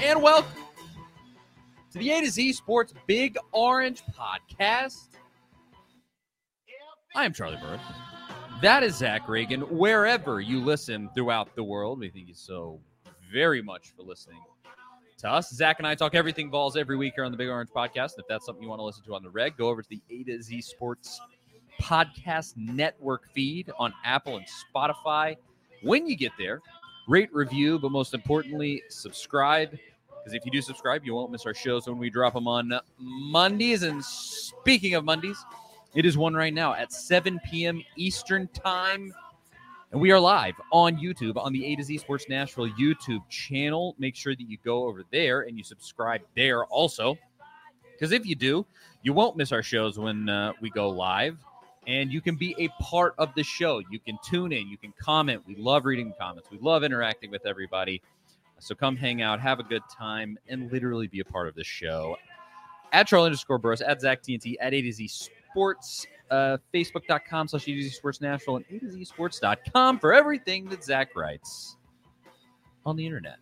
and welcome to the A to Z Sports Big Orange Podcast. I am Charlie Burris. That is Zach Reagan. Wherever you listen throughout the world, we thank you so very much for listening to us. Zach and I talk everything Vols every week here on the Big Orange Podcast. If that's something you want to listen to on the reg, go over to the A to Z Sports Podcast Network feed on Apple and Spotify. When you get there, rate, review, but most importantly, subscribe. Because if you do subscribe, you won't miss our shows when we drop them on Mondays. And speaking of Mondays, it is one right now at 7 p.m. Eastern Time. And we are live on YouTube on the A to Z Sports Nashville YouTube channel. Make sure that you go over there and you subscribe there also. Because if you do, you won't miss our shows when we go live. And you can be a part of the show. You can tune in. You can comment. We love reading comments. We love interacting with everybody. So come hang out, have a good time, and literally be a part of the show. At Charlie_Burris, at ZachTNT, at A to Z Sports, Facebook.com/A to Z Sports Nashville, and A to Z Sports.com for everything that Zach writes on the internet.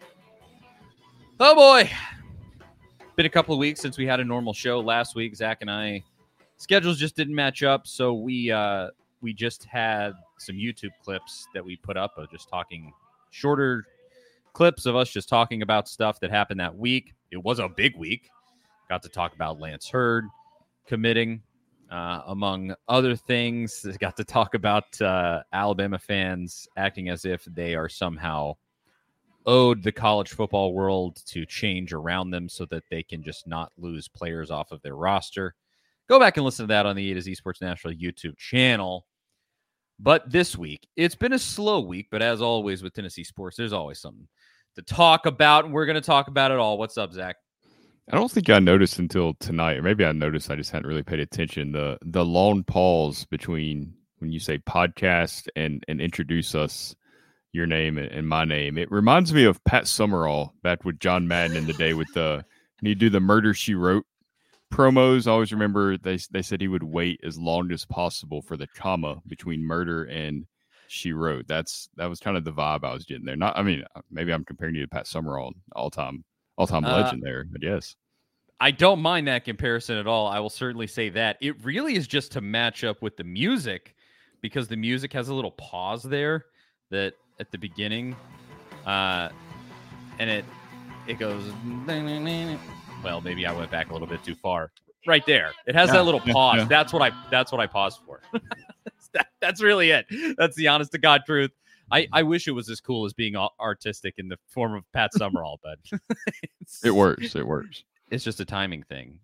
Oh boy. Been a couple of weeks since we had a normal show. Last week, Zach and I, schedules just didn't match up, so we just had some YouTube clips that we put up of just talking shorter clips of us just talking about stuff that happened that week. It was a big week. Got to talk about Lance Hurd committing, among other things. Got to talk about Alabama fans acting as if they are somehow owed the college football world to change around them so that they can just not lose players off of their roster. Go back and listen to that on the A to Z Sports Nashville YouTube channel. But this week, it's been a slow week, but as always with Tennessee sports, there's always something to talk about, and we're going to talk about it all. What's up, Zach? I don't think I noticed until tonight, or maybe I noticed, I just hadn't really paid attention, the long pause between when you say podcast and introduce us, your name and my name. It reminds me of Pat Summerall back with John Madden in the day with when you do the Murder, She Wrote promos. I always remember they said he would wait as long as possible for the comma between murder and she wrote. That was kind of the vibe I was getting there. Maybe I'm comparing you to Pat Summerall, all-time legend there, but yes. I don't mind that comparison at all. I will certainly say that. It really is just to match up with the music, because the music has a little pause there that at the beginning, and it goes. Well, maybe I went back a little bit too far. Right there, it has that little pause. Yeah. That's what I paused for. That's really it. That's the honest to God truth. I wish it was as cool as being artistic in the form of Pat Summerall, but it works. It's just a timing thing.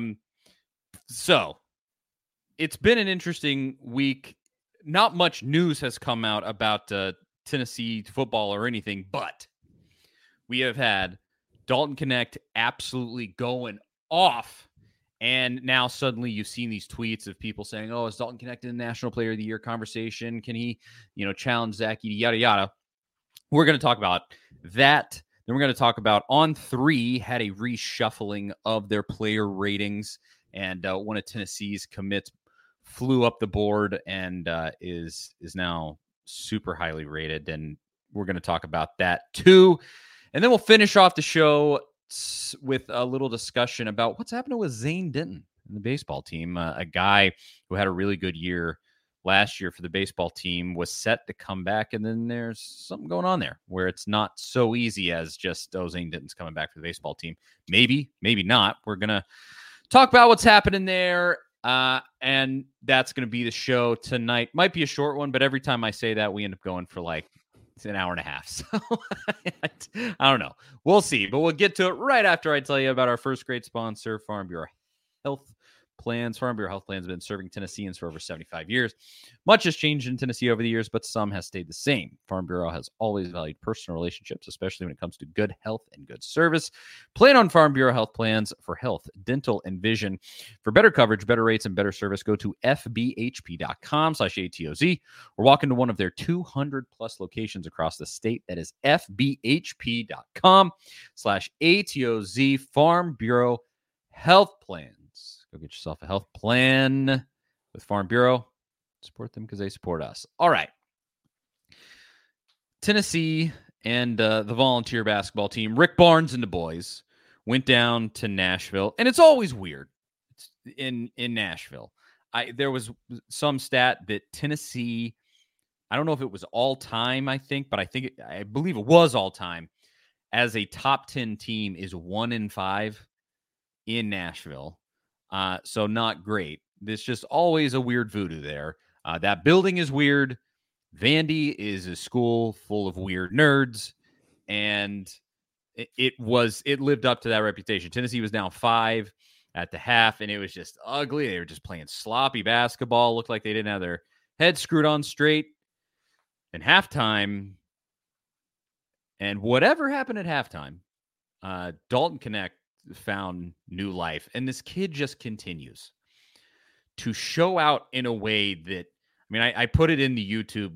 So it's been an interesting week. Not much news has come out about Tennessee football or anything, but we have had Dalton Knecht absolutely going off. And now suddenly you've seen these tweets of people saying, oh, is Dalton Knecht in the National Player of the Year conversation? Can he, challenge Zach, yada, yada. We're going to talk about that. Then we're going to talk about On3 had a reshuffling of their player ratings. And one of Tennessee's commits flew up the board and is now super highly rated. And we're going to talk about that too. And then we'll finish off the show with a little discussion about what's happening with Zane Denton and the baseball team. A guy who had a really good year last year for the baseball team was set to come back, and then there's something going on there where it's not so easy as just, Zane Denton's coming back for the baseball team. Maybe not. We're going to talk about what's happening there, and that's going to be the show tonight. Might be a short one, but every time I say that, we end up going for like an hour and a half. So I don't know. We'll see, but we'll get to it right after I tell you about our first great sponsor, Farm Bureau Health Plans. Farm Bureau Health Plans have been serving Tennesseans for over 75 years. Much has changed in Tennessee over the years, but some has stayed the same. Farm Bureau has always valued personal relationships, especially when it comes to good health and good service. Plan on Farm Bureau Health Plans for health, dental, and vision. For better coverage, better rates, and better service, go to fbhp.com/ATOZ or walk into one of their 200 plus locations across the state. That is fbhp.com/ATOZ. Farm Bureau Health Plans. Go get yourself a health plan with Farm Bureau. Support them because they support us. All right. Tennessee and the volunteer basketball team, Rick Barnes and the boys, went down to Nashville, and it's always weird in Nashville. There was some stat that Tennessee, I don't know if it was all time, I believe it was all time, as a top 10 team is 1-5 in Nashville. So not great. There's just always a weird voodoo there. That building is weird. Vandy is a school full of weird nerds, and it lived up to that reputation. Tennessee was down 5 at the half, and it was just ugly. They were just playing sloppy basketball. Looked like they didn't have their head screwed on straight. And halftime, and whatever happened at halftime, Dalton Knecht found new life, and this kid just continues to show out in a way that, I put it in the YouTube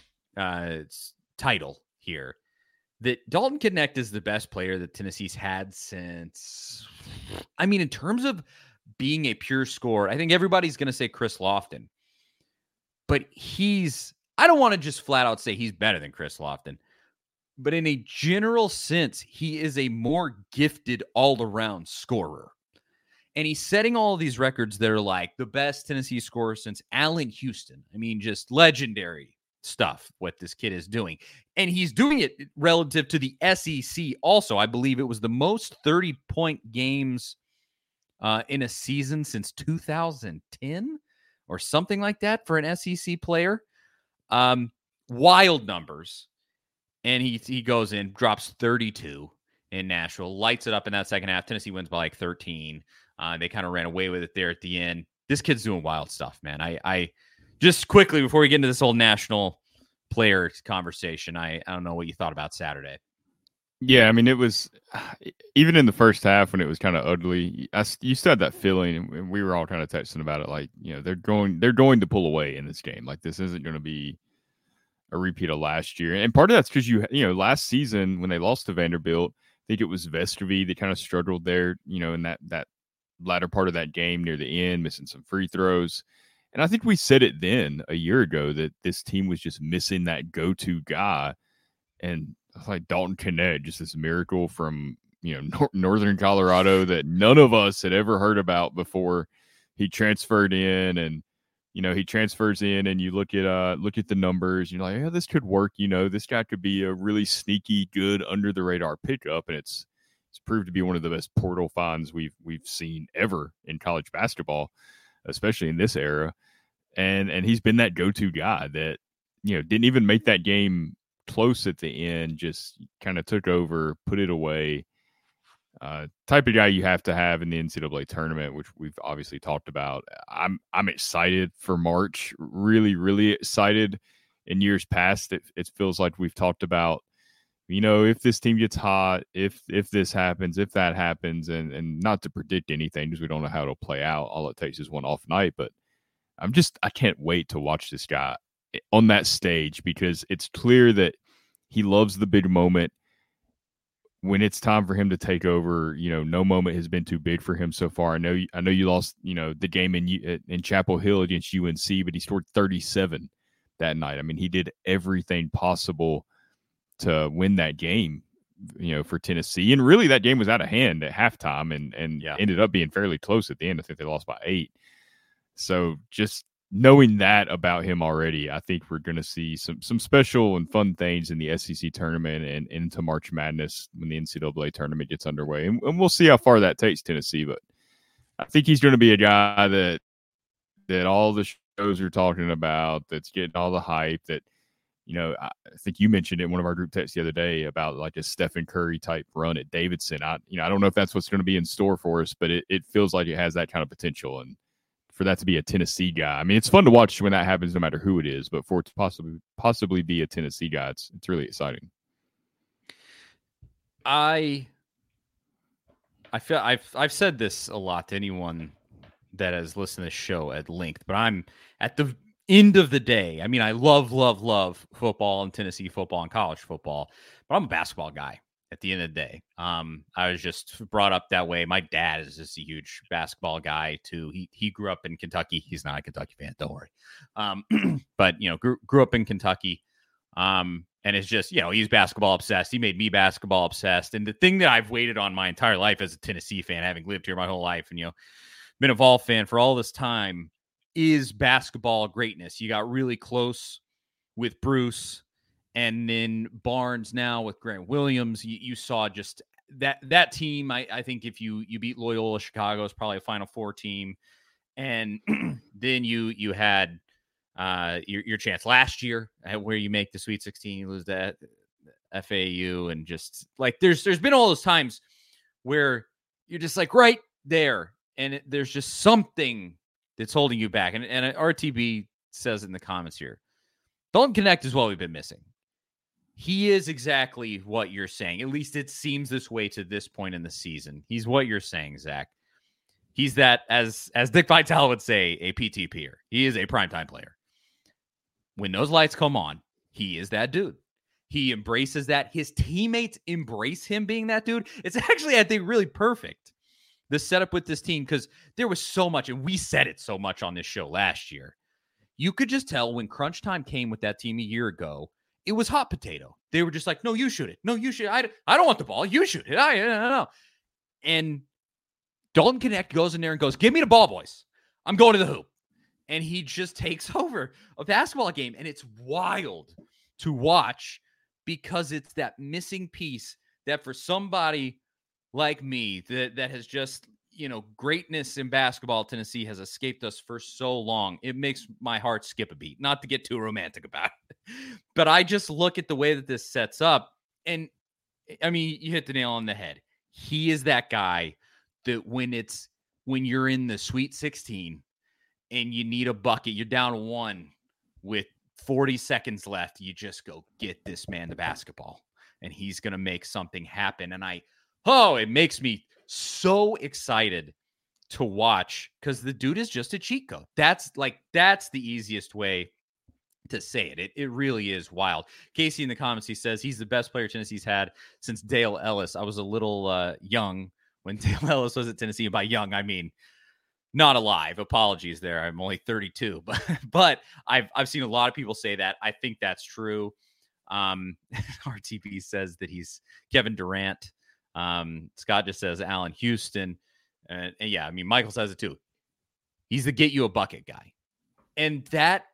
title here, that Dalton Knecht is the best player that Tennessee's had since, in terms of being a pure scorer, I think everybody's going to say Chris Lofton, but I don't want to just flat out say he's better than Chris Lofton, but in a general sense, he is a more gifted all-around scorer. And he's setting all of these records that are like the best Tennessee scorer since Allen Houston. Just legendary stuff, what this kid is doing. And he's doing it relative to the SEC also. I believe it was the most 30-point games in a season since 2010 or something like that for an SEC player. Wild numbers. And he goes in, drops 32 in Nashville, lights it up in that second half. Tennessee wins by like 13. They kind of ran away with it there at the end. This kid's doing wild stuff, man. I just quickly, before we get into this whole national player conversation, I don't know what you thought about Saturday. Yeah, it was, even in the first half when it was kind of ugly, you still had that feeling, and we were all kind of texting about it, like, they're going to pull away in this game. Like, this isn't going to be a repeat of last year. And part of that's because last season when they lost to Vanderbilt, I think it was Vestovy that kind of struggled there, in that latter part of that game near the end, missing some free throws. And I think we said it then a year ago that this team was just missing that go-to guy. And like Dalton Knecht, just this miracle from, Northern Colorado that none of us had ever heard about before he transferred in. And, he transfers in, and you look at the numbers, and you're like, yeah, this could work. This guy could be a really sneaky, good, under the radar pickup, and it's proved to be one of the best portal finds we've seen ever in college basketball, especially in this era. And he's been that go-to guy that didn't even make that game close at the end, just kind of took over, put it away. Type of guy you have to have in the NCAA tournament, which we've obviously talked about. I'm excited for March, really, really excited. In years past, it feels like we've talked about, if this team gets hot, if this happens, if that happens, and not to predict anything because we don't know how it'll play out. All it takes is one off night, but I can't wait to watch this guy on that stage because it's clear that he loves the big moment. When it's time for him to take over, no moment has been too big for him so far. I know you lost, the game in Chapel Hill against UNC, but he scored 37 that night. He did everything possible to win that game, for Tennessee. And really that game was out of hand at halftime and ended up being fairly close at the end. I think they lost by 8. So just knowing that about him already, I think we're going to see some special and fun things in the SEC tournament and into March Madness when the NCAA tournament gets underway. And we'll see how far that takes Tennessee. But I think he's going to be a guy that all the shows are talking about, that's getting all the hype, that, I think you mentioned it in one of our group texts the other day about like a Stephen Curry type run at Davidson. I don't know if that's what's going to be in store for us, but it feels like it has that kind of potential. And for that to be a Tennessee guy, it's fun to watch when that happens, no matter who it is. But for it to possibly be a Tennessee guy, it's really exciting. I feel I've said this a lot to anyone that has listened to this show at length, but I'm at the end of the day. I love football and Tennessee football and college football, but I'm a basketball guy. At the end of the day, I was just brought up that way. My dad is just a huge basketball guy too. He grew up in Kentucky. He's not a Kentucky fan, don't worry. But grew up in Kentucky. And it's just, he's basketball obsessed. He made me basketball obsessed. And the thing that I've waited on my entire life as a Tennessee fan, having lived here my whole life and, been a Vol fan for all this time, is basketball greatness. You got really close with Bruce, and then Barnes now with Grant Williams. You saw just that team. I think if you beat Loyola Chicago, it's probably a Final Four team. And then you had your chance last year where you make the Sweet 16, you lose that FAU, and just like there's been all those times where you're just like right there, and there's just something that's holding you back. And RTB says in the comments here, Dalton Knecht is what we've been missing. He is exactly what you're saying. At least it seems this way to this point in the season. He's what you're saying, Zach. He's that, as Dick Vitale would say, a PTPer. He is a primetime player. When those lights come on, he is that dude. He embraces that. His teammates embrace him being that dude. It's actually, I think, really perfect, the setup with this team, because there was so much, and we said it so much on this show last year. You could just tell when crunch time came with that team a year ago, it was hot potato. They were just like, no, you shoot it. No, you shoot it. I don't want the ball. You shoot it. I don't know. And Dalton Knecht goes in there and goes, give me the ball, boys. I'm going to the hoop. And he just takes over a basketball game. And it's wild to watch, because it's that missing piece that for somebody like me that has just, greatness in basketball, Tennessee has escaped us for so long. It makes my heart skip a beat, not to get too romantic about it. But I just look at the way that this sets up. And I mean, you hit the nail on the head. He is that guy that when you're in the Sweet 16 and you need a bucket, you're down one with 40 seconds left, you just go get this man the basketball, and he's going to make something happen. And it makes me so excited to watch, because the dude is just a cheat code. That's the easiest way to say it. It really is wild. Casey in the comments, he says he's the best player Tennessee's had since Dale Ellis. I was a little young when Dale Ellis was at Tennessee. And by young, I mean not alive. Apologies there. I'm only 32, but I've seen a lot of people say that. I think that's true. RTP says that he's Kevin Durant. Scott just says Allen Houston. And yeah, I mean, Michael says it too. He's the get you a bucket guy. And that's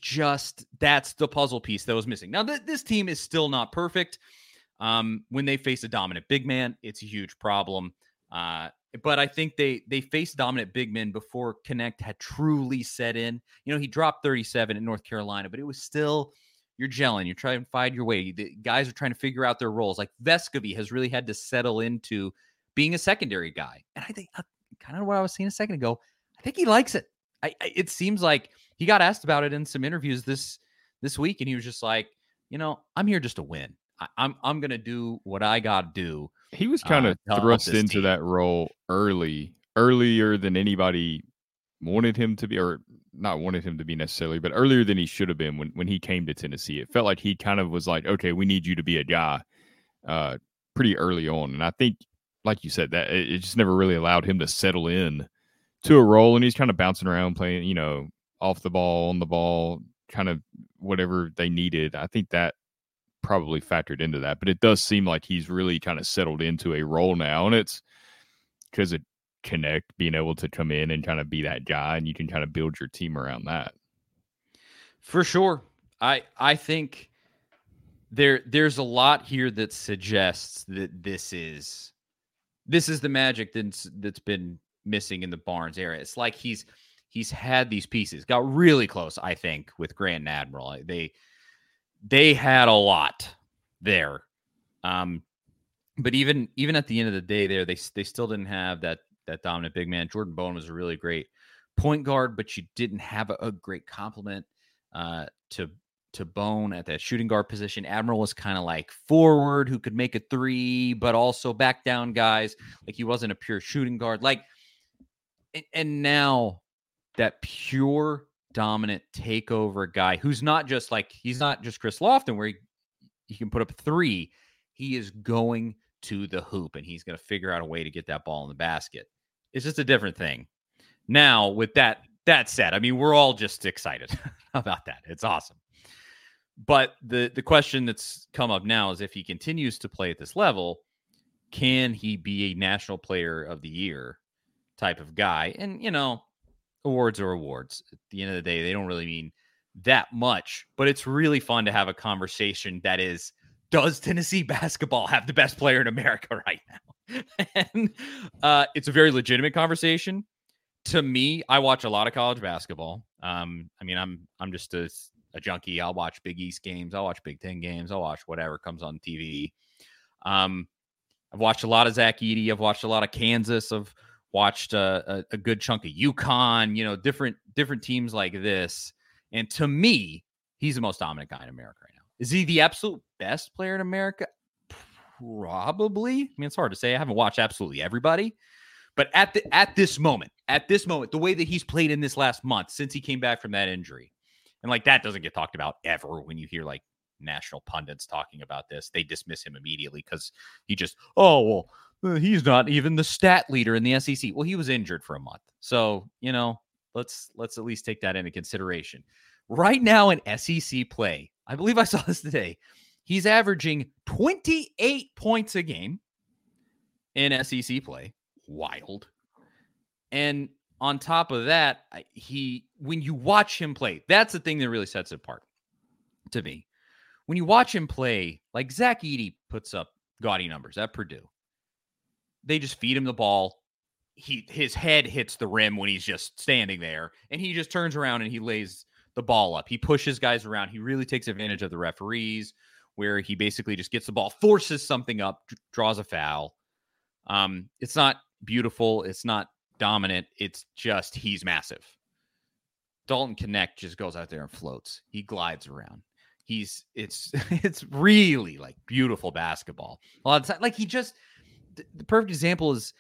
the puzzle piece that was missing. Now, this team is still not perfect. When they face a dominant big man, it's a huge problem. But I think they faced dominant big men before Knecht had truly set in. He dropped 37 in North Carolina, but it was still, you're gelling. You're trying to find your way. The guys are trying to figure out their roles. Like Vescovi has really had to settle into being a secondary guy. And I think kind of what I was saying a second ago, I think he likes it. It seems like he got asked about it in some interviews this week, and he was just like, I'm here just to win. I'm going to do what I got to do. He was kind of thrust into team. That role earlier than anybody wanted him to be, or not wanted him to be necessarily, but earlier than he should have been when he came to Tennessee. It felt like he kind of was like, okay, we need you to be a guy pretty early on. And I think, like you said, that it just never really allowed him to settle in to a role. And he's kind of bouncing around playing, off the ball, on the ball, kind of whatever they needed. I think that probably factored into that, but it does seem like he's really kind of settled into a role now, and it's because of Knecht being able to come in and kind of be that guy, and you can kind of build your team around that. For sure. I think there's a lot here that suggests that this is the magic that's been missing in the Barnes era. It's like he's had these pieces, got really close, I think, with Grant and Admiral. They had a lot there. But even at the end of the day there, they still didn't have that dominant big man. Jordan Bowen was a really great point guard, but you didn't have a great complement to Bone at that shooting guard position. Admiral was kind of like forward who could make a three, but also back down guys. Like he wasn't a pure shooting guard. And now that pure dominant takeover guy who's not just he's not just Chris Lofton where he can put up a three. He is going to the hoop and he's going to figure out a way to get that ball in the basket. It's just a different thing. Now, with that said, I mean, we're all just excited about that. It's awesome. But the question that's come up now is if he continues to play at this level, can he be a national player of the year type of guy? And, awards are awards. At the end of the day, they don't really mean that much, but it's really fun to have a conversation that is, does Tennessee basketball have the best player in America right now? And it's a very legitimate conversation. To me, I watch a lot of college basketball. I'm just a junkie. I'll watch Big East games. I'll watch Big Ten games. I'll watch whatever comes on TV. I've watched a lot of Zach Edey. I've watched a lot of Kansas. I've watched a good chunk of UConn, different teams like this. And to me, he's the most dominant guy in America right now. Is he the absolute best player in America? Probably. I mean, it's hard to say. I haven't watched absolutely everybody. But at this moment, the way that he's played in this last month since he came back from that injury, and like that doesn't get talked about ever when you hear like national pundits talking about this. They dismiss him immediately because he just, he's not even the stat leader in the SEC. Well, he was injured for a month. So, let's at least take that into consideration. Right now in SEC play, I believe I saw this today, he's averaging 28 points a game in SEC play. Wild. And on top of that, when you watch him play, that's the thing that really sets it apart to me. When you watch him play, like Zach Edey puts up gaudy numbers at Purdue. They just feed him the ball. His head hits the rim when he's just standing there, and he just turns around and he lays the ball up. He pushes guys around. He really takes advantage of the referees, where he basically just gets the ball, forces something up, draws a foul. It's not beautiful. It's not dominant. It's just he's massive. Dalton Knecht just goes out there and floats. He glides around. It's really like beautiful basketball. A lot of time, like the perfect example is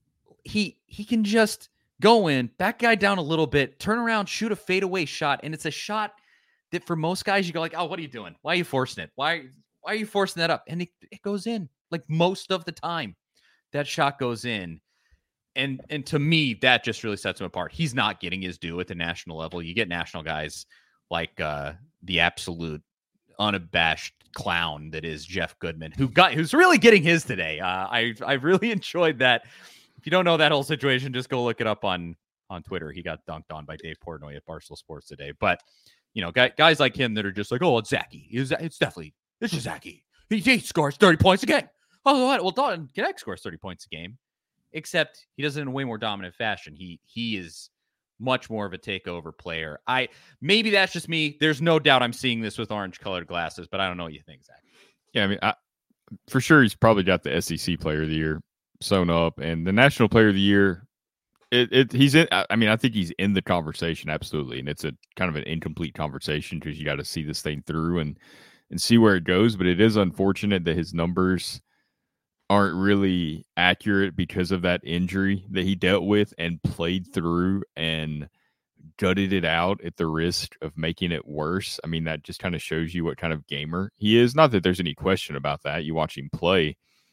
he can just go in, back guy down a little bit, turn around, shoot a fadeaway shot, and it's a shot that for most guys you go like, oh, what are you doing? Why are you forcing it? Why are you forcing that up? And it goes in like most of the time. That shot goes in. And to me, that just really sets him apart. He's not getting his due at the national level. You get national guys like the absolute unabashed clown that is Jeff Goodman, who's really getting his today. I really enjoyed that. If you don't know that whole situation, just go look it up on Twitter. He got dunked on by Dave Portnoy at Barstool Sports today. But guys like him that are just like, oh, it's Zachy. It's just Zachy. He scores 30 points a game. Oh, what? Well, Dalton Knecht scores 30 points a game, except he does it in a way more dominant fashion. He is much more of a takeover player. Maybe that's just me. There's no doubt I'm seeing this with orange-colored glasses, but I don't know what you think, Zach. Yeah, I mean, for sure he's probably got the SEC Player of the Year sewn up, and the National Player of the Year. He's in. I mean, I think he's in the conversation absolutely, and it's a kind of an incomplete conversation because you got to see this thing through and see where it goes. But it is unfortunate that his numbers aren't really accurate because of that injury that he dealt with and played through and gutted it out at the risk of making it worse. I mean, that just kind of shows you what kind of gamer he is. Not that there's any question about that. You watch him play.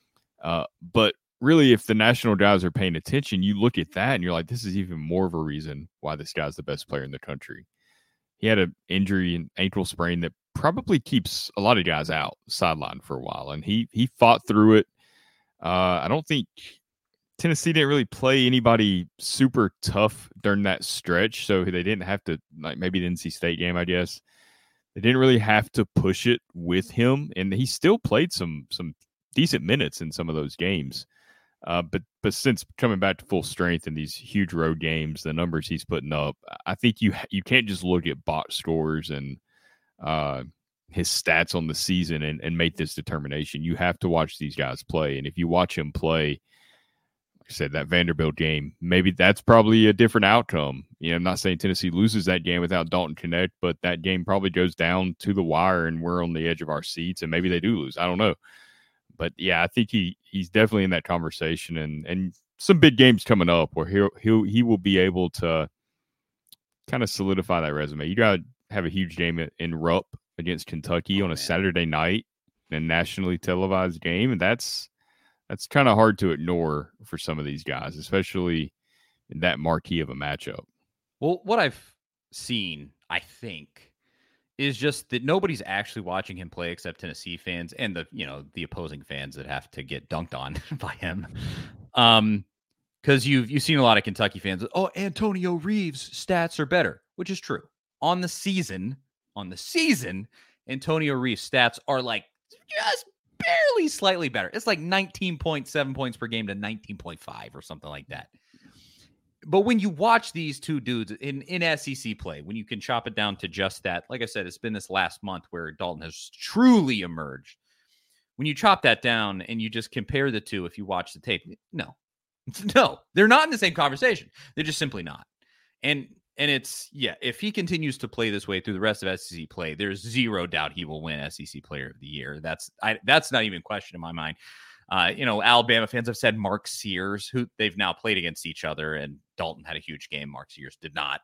But really, if the national guys are paying attention, you look at that and you're like, this is even more of a reason why this guy's the best player in the country. He had an injury, an ankle sprain that probably keeps a lot of guys out sidelined for a while. And he fought through it. I don't think Tennessee didn't really play anybody super tough during that stretch, so they didn't have to, like maybe the NC State game, I guess. They didn't really have to push it with him, and he still played some decent minutes in some of those games. But since coming back to full strength in these huge road games, the numbers he's putting up, I think you can't just look at box scores and his stats on the season and make this determination. You have to watch these guys play. And if you watch him play, like I said, that Vanderbilt game, maybe that's probably a different outcome. I'm not saying Tennessee loses that game without Dalton Knecht, but that game probably goes down to the wire and we're on the edge of our seats and maybe they do lose. I don't know. But yeah, I think he's definitely in that conversation and some big games coming up where he will be able to kind of solidify that resume. You got to have a huge game in Rupp against Kentucky on a Saturday night, a nationally televised game, and that's kind of hard to ignore for some of these guys, especially in that marquee of a matchup. Well, what I've seen, I think, is just that nobody's actually watching him play except Tennessee fans and the opposing fans that have to get dunked on by him. Because you've seen a lot of Kentucky fans. Oh, Antonio Reeves' stats are better, which is true. On the season, Antonio Reeves' stats are like just barely slightly better. It's like 19.7 points per game to 19.5 or something like that. But when you watch these two dudes in SEC play, when you can chop it down to just that, like I said, it's been this last month where Dalton has truly emerged. When you chop that down and you just compare the two, if you watch the tape, no, they're not in the same conversation. They're just simply not. And it's, if he continues to play this way through the rest of SEC play, there's zero doubt he will win SEC Player of the Year. That's not even a question in my mind. Alabama fans have said Mark Sears, who they've now played against each other, and Dalton had a huge game. Mark Sears did not.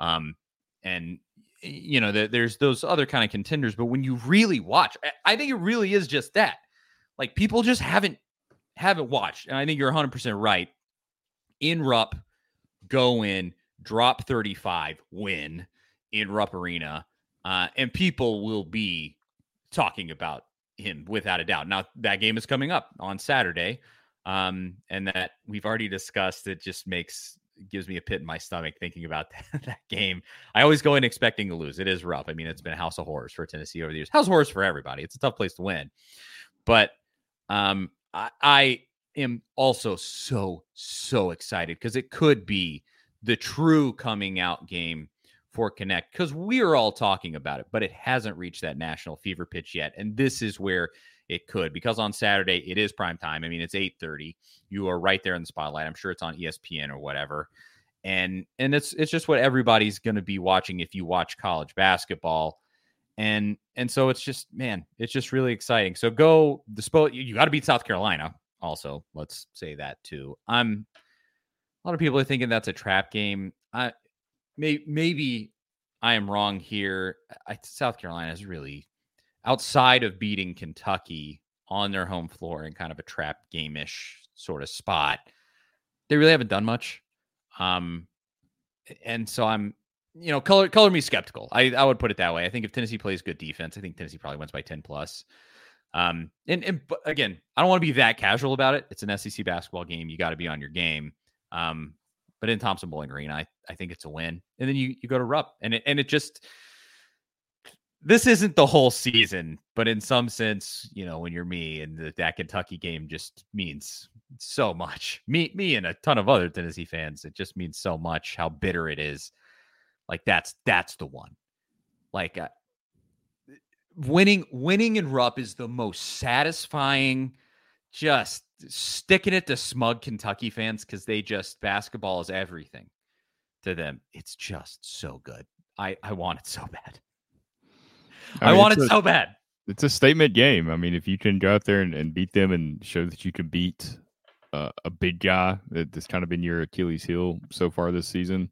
There's those other kind of contenders, but when you really watch, I think it really is just that. Like, people just haven't watched, and I think you're 100% right. In Rupp, go in, drop 35, win in Rupp Arena, and people will be talking about him without a doubt. Now, that game is coming up on Saturday, and that we've already discussed. It just gives me a pit in my stomach thinking about that game. I always go in expecting to lose. It is rough. I mean, it's been a house of horrors for Tennessee over the years. House of horrors for everybody. It's a tough place to win. But I am also so excited because it could be the true coming out game for Connect, because we are all talking about it, but it hasn't reached that national fever pitch yet. And this is where it could, because on Saturday it is prime time. I mean, it's 8:30. You are right there in the spotlight. I'm sure it's on ESPN or whatever. And it's just what everybody's going to be watching if you watch college basketball. And so it's just, man, it's just really exciting. So you got to beat South Carolina. Also, let's say that too. A lot of people are thinking that's a trap game. Maybe I am wrong here. South Carolina is really, outside of beating Kentucky on their home floor in kind of a trap game-ish sort of spot, they really haven't done much. And so I'm, color me skeptical. I would put it that way. I think if Tennessee plays good defense, I think Tennessee probably wins by 10 plus. And again, I don't want to be that casual about it. It's an SEC basketball game. You got to be on your game. But in Thompson Bowling Green, I think it's a win. And then you go to Rupp, and it just, this isn't the whole season, but in some sense, when you're me, and that Kentucky game just means so much. Me and a ton of other Tennessee fans, it just means so much how bitter it is. Like, that's the one. Like, winning in Rupp is the most satisfying. Just sticking it to smug Kentucky fans, because basketball is everything to them. It's just so good. I want it so bad. I want it so bad. It's a statement game. I mean, if you can go out there and beat them and show that you can beat a big guy that's kind of been your Achilles heel so far this season,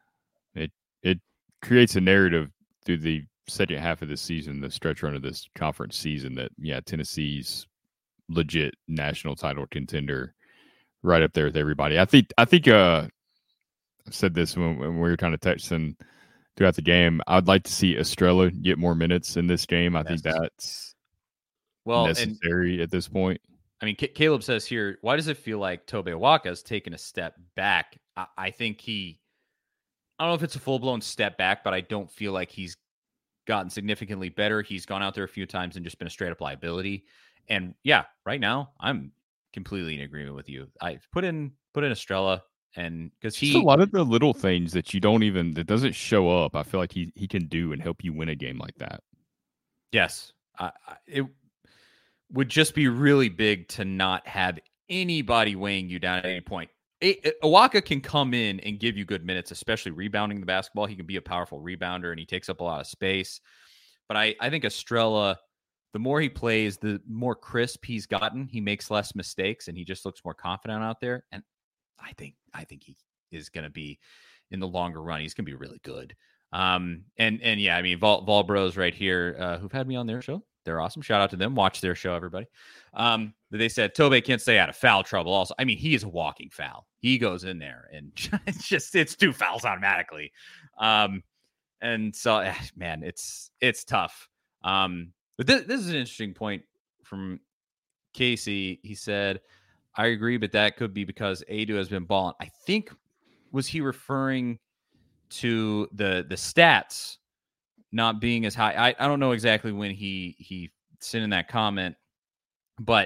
it creates a narrative through the second half of the season, the stretch run of this conference season, that Tennessee's legit national title contender, right up there with everybody. I think I said this when we were kind of texting throughout the game. I'd like to see Estrella get more minutes in this game. I think that's necessary at this point. I mean, Caleb says here, why does it feel like Tobe Awaka has taken a step back? I think I don't know if it's a full-blown step back, but I don't feel like he's gotten significantly better. He's gone out there a few times and just been a straight-up liability. And right now I'm completely in agreement with you. I put in Estrella, and because a lot of the little things that that doesn't show up, I feel like he can do and help you win a game like that. Yes, it would just be really big to not have anybody weighing you down at any point. Awaka can come in and give you good minutes, especially rebounding the basketball. He can be a powerful rebounder, and he takes up a lot of space. But I think Estrella, the more he plays, the more crisp he's gotten. He makes less mistakes, and he just looks more confident out there. And I think he is going to be, in the longer run, he's going to be really good. I mean, Vol Bros right here, who've had me on their show. They're awesome. Shout out to them. Watch their show, everybody. They said Tobe can't stay out of foul trouble. Also, I mean, he is a walking foul. He goes in there and it's 2 fouls automatically. And And so, man, it's tough. But this is an interesting point from Casey. He said, I agree, but that could be because Adu has been balling. I think, was he referring to the stats not being as high? I don't know exactly when he sent in that comment, but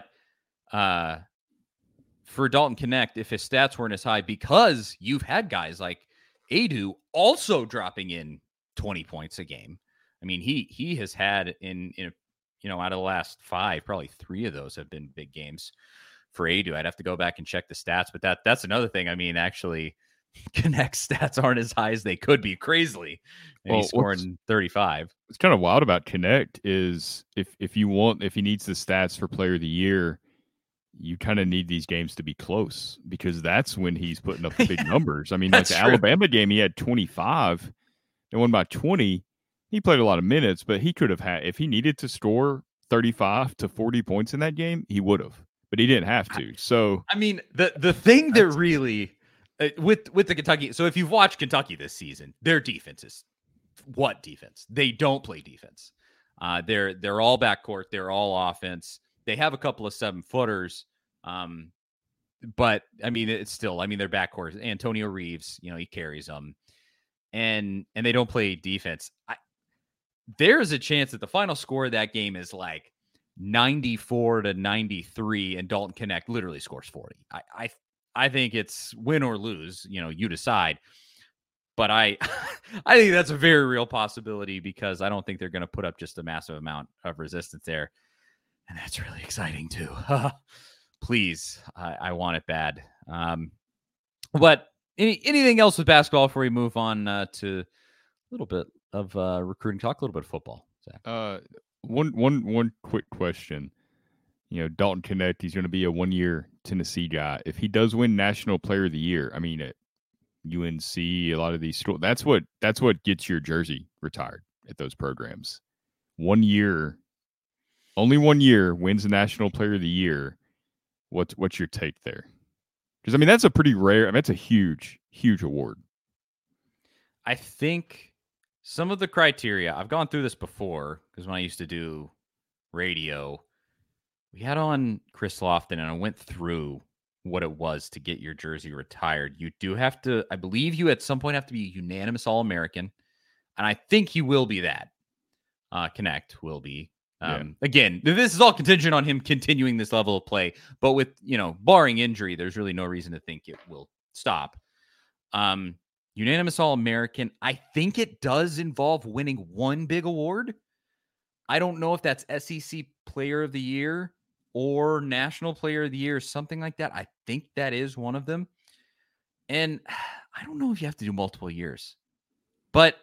for Dalton Knecht, if his stats weren't as high, because you've had guys like Adu also dropping in 20 points a game. I mean, he has had in out of the last 5, probably 3 of those have been big games for Adu. I'd have to go back and check the stats, but that's another thing. I mean, actually, Knecht's stats aren't as high as they could be, crazily. And he's scoring 35. What's kind of wild about Knecht is if he needs the stats for player of the year, you kind of need these games to be close, because that's when he's putting up the big numbers. I mean, like the Alabama game, he had 25 and won by 20. He played a lot of minutes, but he could have had, if he needed to score 35 to 40 points in that game, he would have, but he didn't have to. So, I mean, the thing that really with the Kentucky, so if you've watched Kentucky this season, their defense is what defense? They don't play defense. They're all backcourt. They're all offense. They have a couple of 7-footers, but I mean, it's still, I mean, their backcourt. Antonio Reeves, he carries them, and they don't play defense. There's a chance that the final score of that game is like 94-93, and Dalton Knecht literally scores 40. I think it's win or lose. You decide. But I think that's a very real possibility, because I don't think they're going to put up just a massive amount of resistance there. And that's really exciting too. Please, I want it bad. But anything else with basketball before we move on to a little bit of recruiting talk, a little bit of football, Zach? One quick question. Dalton Knecht, he's going to be a 1-year Tennessee guy. If he does win National Player of the Year, I mean, at UNC, a lot of these schools, that's what gets your jersey retired at those programs. 1 year. Only 1 year wins the National Player of the Year. What's your take there? Because, I mean, that's a pretty rare, I mean, that's a huge, huge award. I think some of the criteria, I've gone through this before, because when I used to do radio, we had on Chris Lofton, and I went through what it was to get your jersey retired. You do have to, I believe you at some point have to be a unanimous All-American, and I think he will be that. Knecht will be. Again, this is all contingent on him continuing this level of play, but with, barring injury, there's really no reason to think it will stop. Unanimous All-American, I think it does involve winning one big award. I don't know if that's SEC Player of the Year or National Player of the Year, something like that. I think that is one of them. And I don't know if you have to do multiple years, but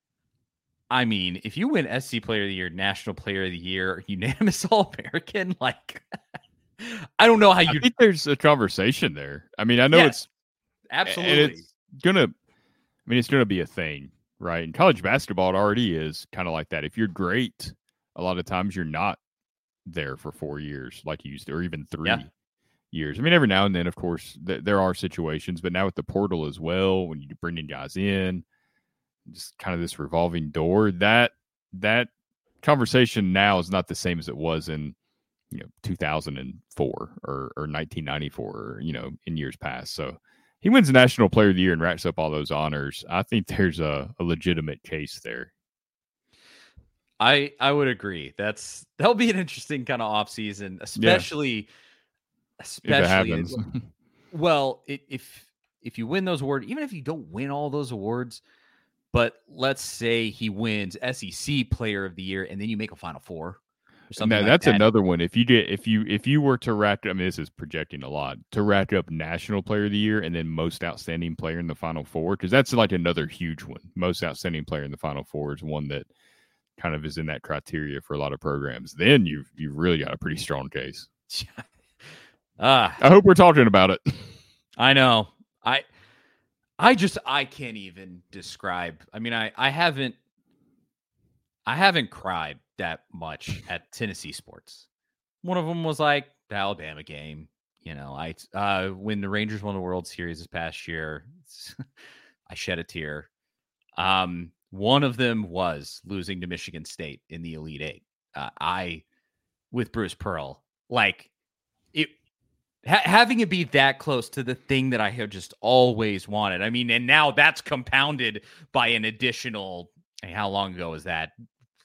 I mean, if you win SC Player of the Year, National Player of the Year, unanimous All-American, like, I don't know how you. I think there's a conversation there. I mean, I know it's absolutely it's gonna be a thing, right? In college basketball, it already is kind of like that. If you're great, a lot of times you're not there for 4 years, like you used to, or even 3 years. I mean, every now and then, of course, there are situations, but now with the portal as well, when you bring in guys in, just kind of this revolving door, that conversation now is not the same as it was in 2004 or 1994 or in years past. So he wins the National Player of the Year and racks up all those honors. I think there's a legitimate case there. I would agree. That'll be an interesting kind of offseason, especially if it happens. Well, if you win those awards, even if you don't win all those awards, but let's say he wins SEC Player of the Year, and then you make a Final Four or something. Now, that's another one. If you were to rack, I mean, this is projecting a lot, to rack up National Player of the Year and then Most Outstanding Player in the Final Four, because that's like another huge one. Most Outstanding Player in the Final Four is one that kind of is in that criteria for a lot of programs. Then you've really got a pretty strong case. I hope we're talking about it. I know. I can't even describe. I mean, I haven't cried that much at Tennessee sports. One of them was like the Alabama game. When the Rangers won the World Series this past year, I shed a tear. One of them was losing to Michigan State in the Elite Eight. With Bruce Pearl, like it, having it be that close to the thing that I have just always wanted. I mean, and now that's compounded by an additional, how long ago was that?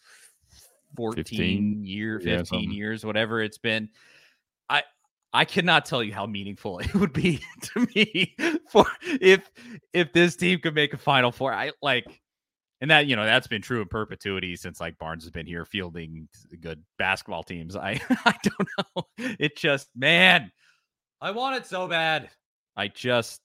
15 years, whatever it's been. I cannot tell you how meaningful it would be to me for if this team could make a Final Four. And that, that's been true in perpetuity since like Barnes has been here fielding good basketball teams. I don't know. It just, man, I want it so bad. I just,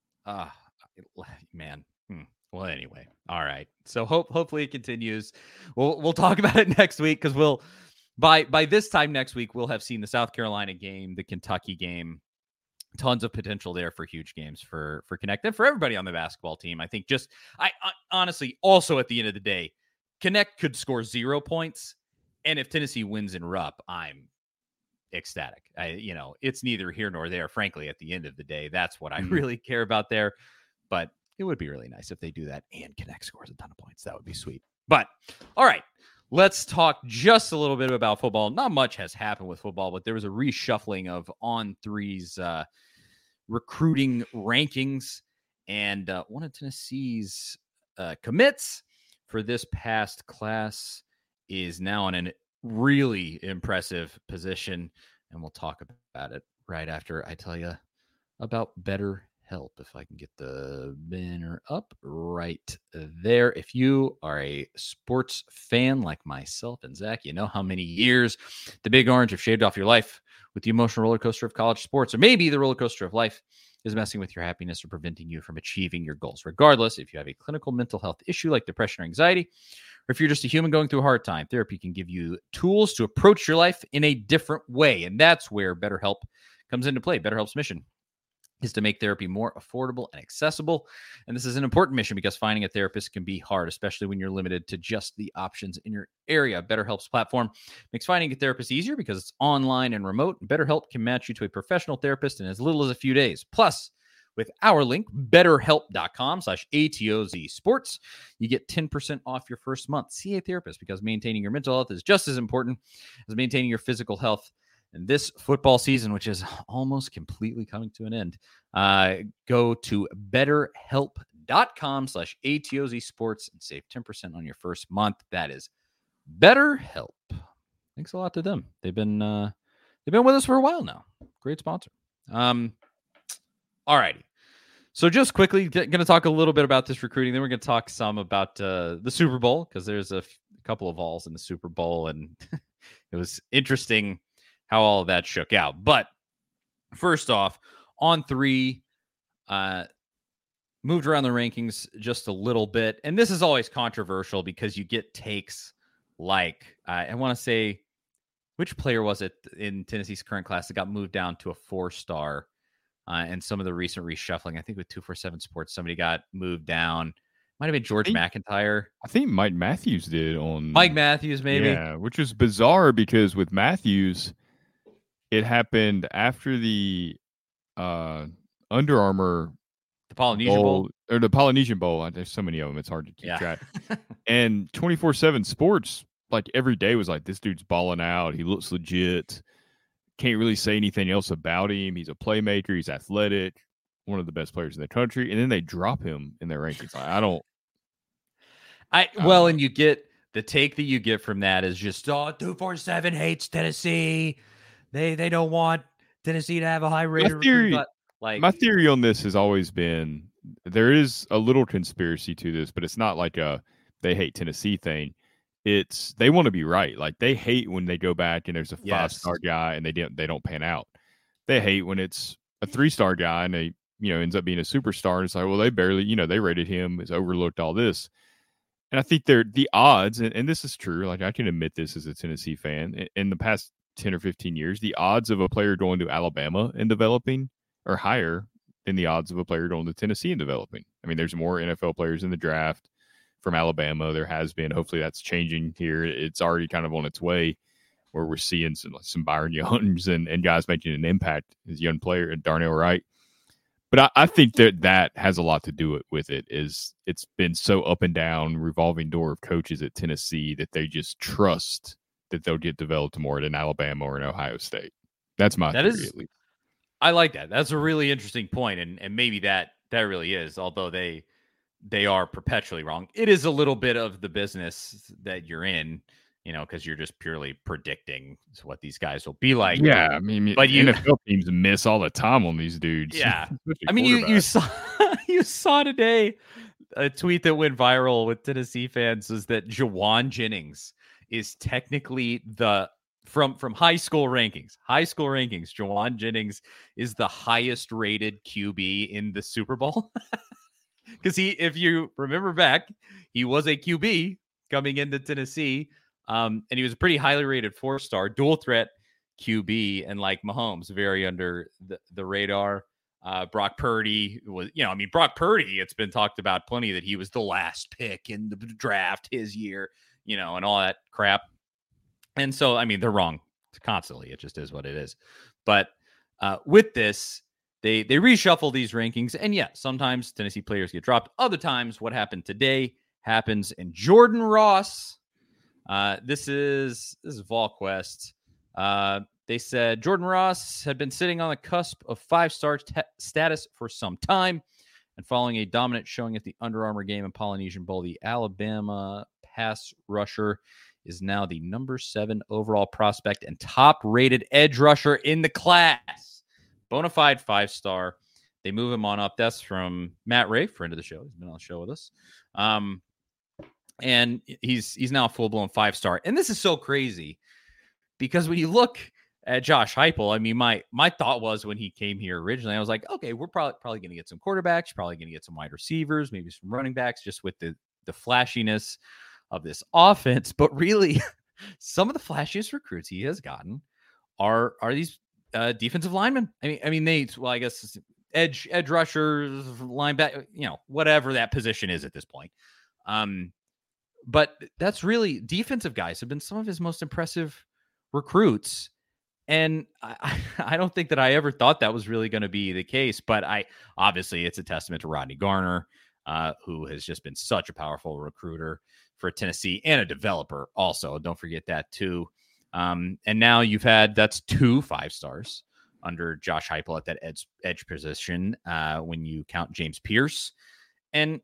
man. Well, anyway, all right. So hopefully it continues. We'll talk about it next week because by this time next week we'll have seen the South Carolina game, the Kentucky game. Tons of potential there for huge games for Connect and for everybody on the basketball team. I think I honestly also at the end of the day, Connect could score 0 points, and if Tennessee wins in Rupp, I'm ecstatic. It's neither here nor there. Frankly, at the end of the day, that's what I really care about there. But it would be really nice if they do that and Connect scores a ton of points. That would be sweet. But all right, let's talk just a little bit about football. Not much has happened with football, but there was a reshuffling of On3's recruiting rankings, and one of Tennessee's commits for this past class is now in a really impressive position, and we'll talk about it right after I tell you about BetterHelp. If I can get the banner up right there. If you are a sports fan like myself and Zach, you know how many years the Big Orange have shaved off your life with the emotional roller coaster of college sports, or maybe the roller coaster of life is messing with your happiness or preventing you from achieving your goals. Regardless, if you have a clinical mental health issue like depression or anxiety, or if you're just a human going through a hard time, therapy can give you tools to approach your life in a different way. And that's where BetterHelp comes into play. BetterHelp's mission is to make therapy more affordable and accessible. And this is an important mission because finding a therapist can be hard, especially when you're limited to just the options in your area. BetterHelp's platform makes finding a therapist easier because it's online and remote. BetterHelp can match you to a professional therapist in as little as a few days. Plus, with our link, betterhelp.com/ATOZ sports, you get 10% off your first month. See a therapist because maintaining your mental health is just as important as maintaining your physical health. And this football season, which is almost completely coming to an end, go to betterhelp.com/ATOZ sports and save 10% on your first month. That is BetterHelp. Thanks a lot to them. They've been with us for a while now. Great sponsor. All righty. So just quickly, going to talk a little bit about this recruiting. Then we're going to talk some about the Super Bowl because there's a couple of Vols in the Super Bowl, and it was interesting how all of that shook out. But first off, On3 moved around the rankings just a little bit. And this is always controversial because you get takes like, I want to say, which player was it in Tennessee's current class that got moved down to a 4-star? And some of the recent reshuffling, I think with 247 Sports, somebody got moved down. Might have been George McIntyre. I think Mike Matthews did on Mike Matthews, maybe. Yeah, which is bizarre because with Matthews, it happened after the Under Armour, the Polynesian Bowl, or the Polynesian Bowl. There's so many of them; it's hard to keep track. And 24/7 Sports, like every day, was like, "This dude's balling out. He looks legit. Can't really say anything else about him. He's a playmaker. He's athletic. One of the best players in the country." And then they drop him in their rankings. And you get the take that you get from that is just 247 hates Tennessee. They don't want Tennessee to have a high rate of recruiting. My theory on this has always been there is a little conspiracy to this, but it's not like a they hate Tennessee thing. It's they want to be right. Like they hate when they go back and there's a 5-star guy and they don't pan out. They hate when it's a 3-star guy and they ends up being a superstar. And it's like, well, they barely they rated him, has overlooked all this. And I think they're the odds, and this is true. Like I can admit this as a Tennessee fan. In the past 10 or 15 years, the odds of a player going to Alabama and developing are higher than the odds of a player going to Tennessee and developing. I mean, there's more NFL players in the draft from Alabama. There has been. Hopefully that's changing here. It's already kind of on its way where we're seeing some Byron Youngs and guys making an impact as young player, and Darnell Wright. But I think that has a lot to do with it. Is it's been so up and down, revolving door of coaches at Tennessee that they just trust that they'll get developed more than Alabama or in Ohio State. That's my theory, at least. I like that. That's a really interesting point, and maybe that really is. Although they are perpetually wrong. It is a little bit of the business that you're in, because you're just purely predicting what these guys will be like. Yeah, I mean, but NFL teams miss all the time on these dudes. Yeah, I mean, you saw today a tweet that went viral with Tennessee fans is that Jawan Jennings is technically from high school rankings. Jawan Jennings is the highest rated QB in the Super Bowl. Because if you remember back, he was a QB coming into Tennessee, and he was a pretty highly rated 4-star dual threat QB, and like Mahomes, very under the radar. Brock Purdy was, Brock Purdy, it's been talked about plenty that he was the last pick in the draft his year, and all that crap. And so, I mean, they're wrong constantly. It just is what it is. But with this, they reshuffle these rankings. And yeah, sometimes Tennessee players get dropped. Other times, what happened today happens. And Jordan Ross, this is VolQuest. They said Jordan Ross had been sitting on the cusp of 5-star status for some time. And following a dominant showing at the Under Armour game in Polynesian Bowl, the Alabama pass rusher is now the number 7 overall prospect and top-rated edge rusher in the class. Bonafide 5-star. They move him on up. That's from Matt Ray, friend of the show. He's been on the show with us. And he's now a full-blown 5-star. And this is so crazy because when you look at Josh Heupel, I mean, my thought was when he came here originally, I was like, okay, we're probably going to get some quarterbacks, probably going to get some wide receivers, maybe some running backs, just with the flashiness of this offense. But really, some of the flashiest recruits he has gotten are these defensive linemen. I mean, I guess edge rushers, linebacker, whatever that position is at this point. But that's really, defensive guys have been some of his most impressive recruits. And I don't think that I ever thought that was really going to be the case, but obviously it's a testament to Rodney Garner, who has just been such a powerful recruiter for Tennessee and a developer also. Don't forget that too. And now that's 2 5-stars under Josh Heupel at that edge position when you count James Pierce. And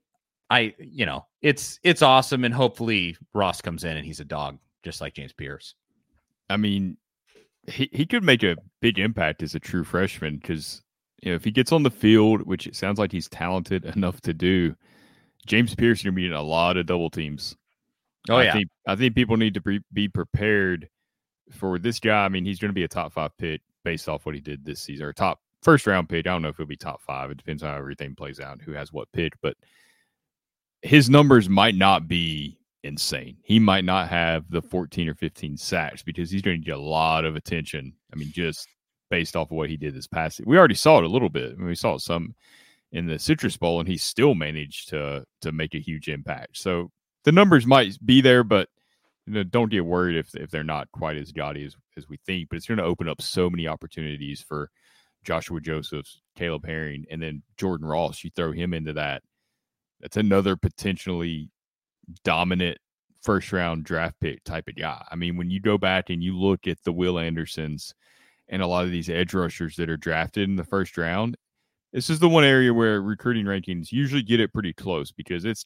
it's awesome. And hopefully Ross comes in and he's a dog just like James Pierce. I mean, he could make a big impact as a true freshman because, if he gets on the field, which it sounds like he's talented enough to do, James Pierce is going to be in a lot of double teams. Oh, yeah. I think people need to be prepared for this guy. I mean, he's going to be a top 5 pick based off what he did this season, or top first-round pick. I don't know if he'll be top 5. It depends on how everything plays out and who has what pick. But his numbers might not be insane. He might not have the 14 or 15 sacks because he's going to get a lot of attention. I mean, just based off of what he did this past season. We already saw it a little bit. I mean, we saw some in the Citrus Bowl, and he still managed to make a huge impact. So the numbers might be there, but don't get worried if they're not quite as gaudy as we think. But it's going to open up so many opportunities for Joshua Josephs, Caleb Herring, and then Jordan Ross. You throw him into that. That's another potentially dominant first-round draft pick type of guy. I mean, when you go back and you look at the Will Andersons and a lot of these edge rushers that are drafted in the first round, this is the one area where recruiting rankings usually get it pretty close because it's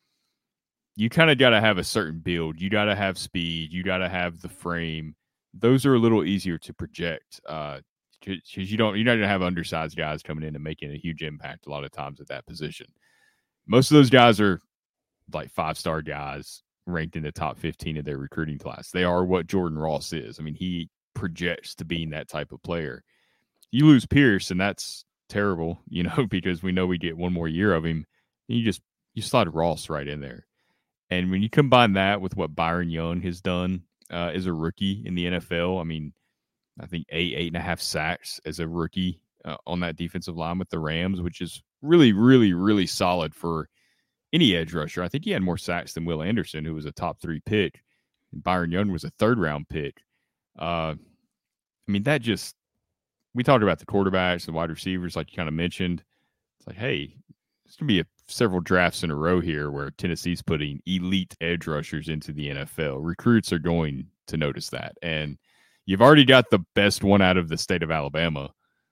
you got to have a certain build. You got to have speed. You got to have the frame. Those are a little easier to project because you're not going to have undersized guys coming in and making a huge impact a lot of times at that position. Most of those guys are like 5-star guys ranked in the top 15 of their recruiting class. They are what Jordan Ross is. I mean, he projects to being that type of player. You lose Pierce, and that's terrible, because we know we get one more year of him. You slide Ross right in there. And when you combine that with what Byron Young has done as a rookie in the NFL, I mean, I think 8.5 sacks as a rookie on that defensive line with the Rams, which is really, really, really solid for any edge rusher. I think he had more sacks than Will Anderson, who was a top 3 pick. And Byron Young was a 3rd-round pick. I mean, we talked about the quarterbacks, the wide receivers, like you kind of mentioned. like, hey, there's going to be several drafts in a row here where Tennessee's putting elite edge rushers into the NFL. Recruits are going to notice that. And you've already got the best one out of the state of Alabama.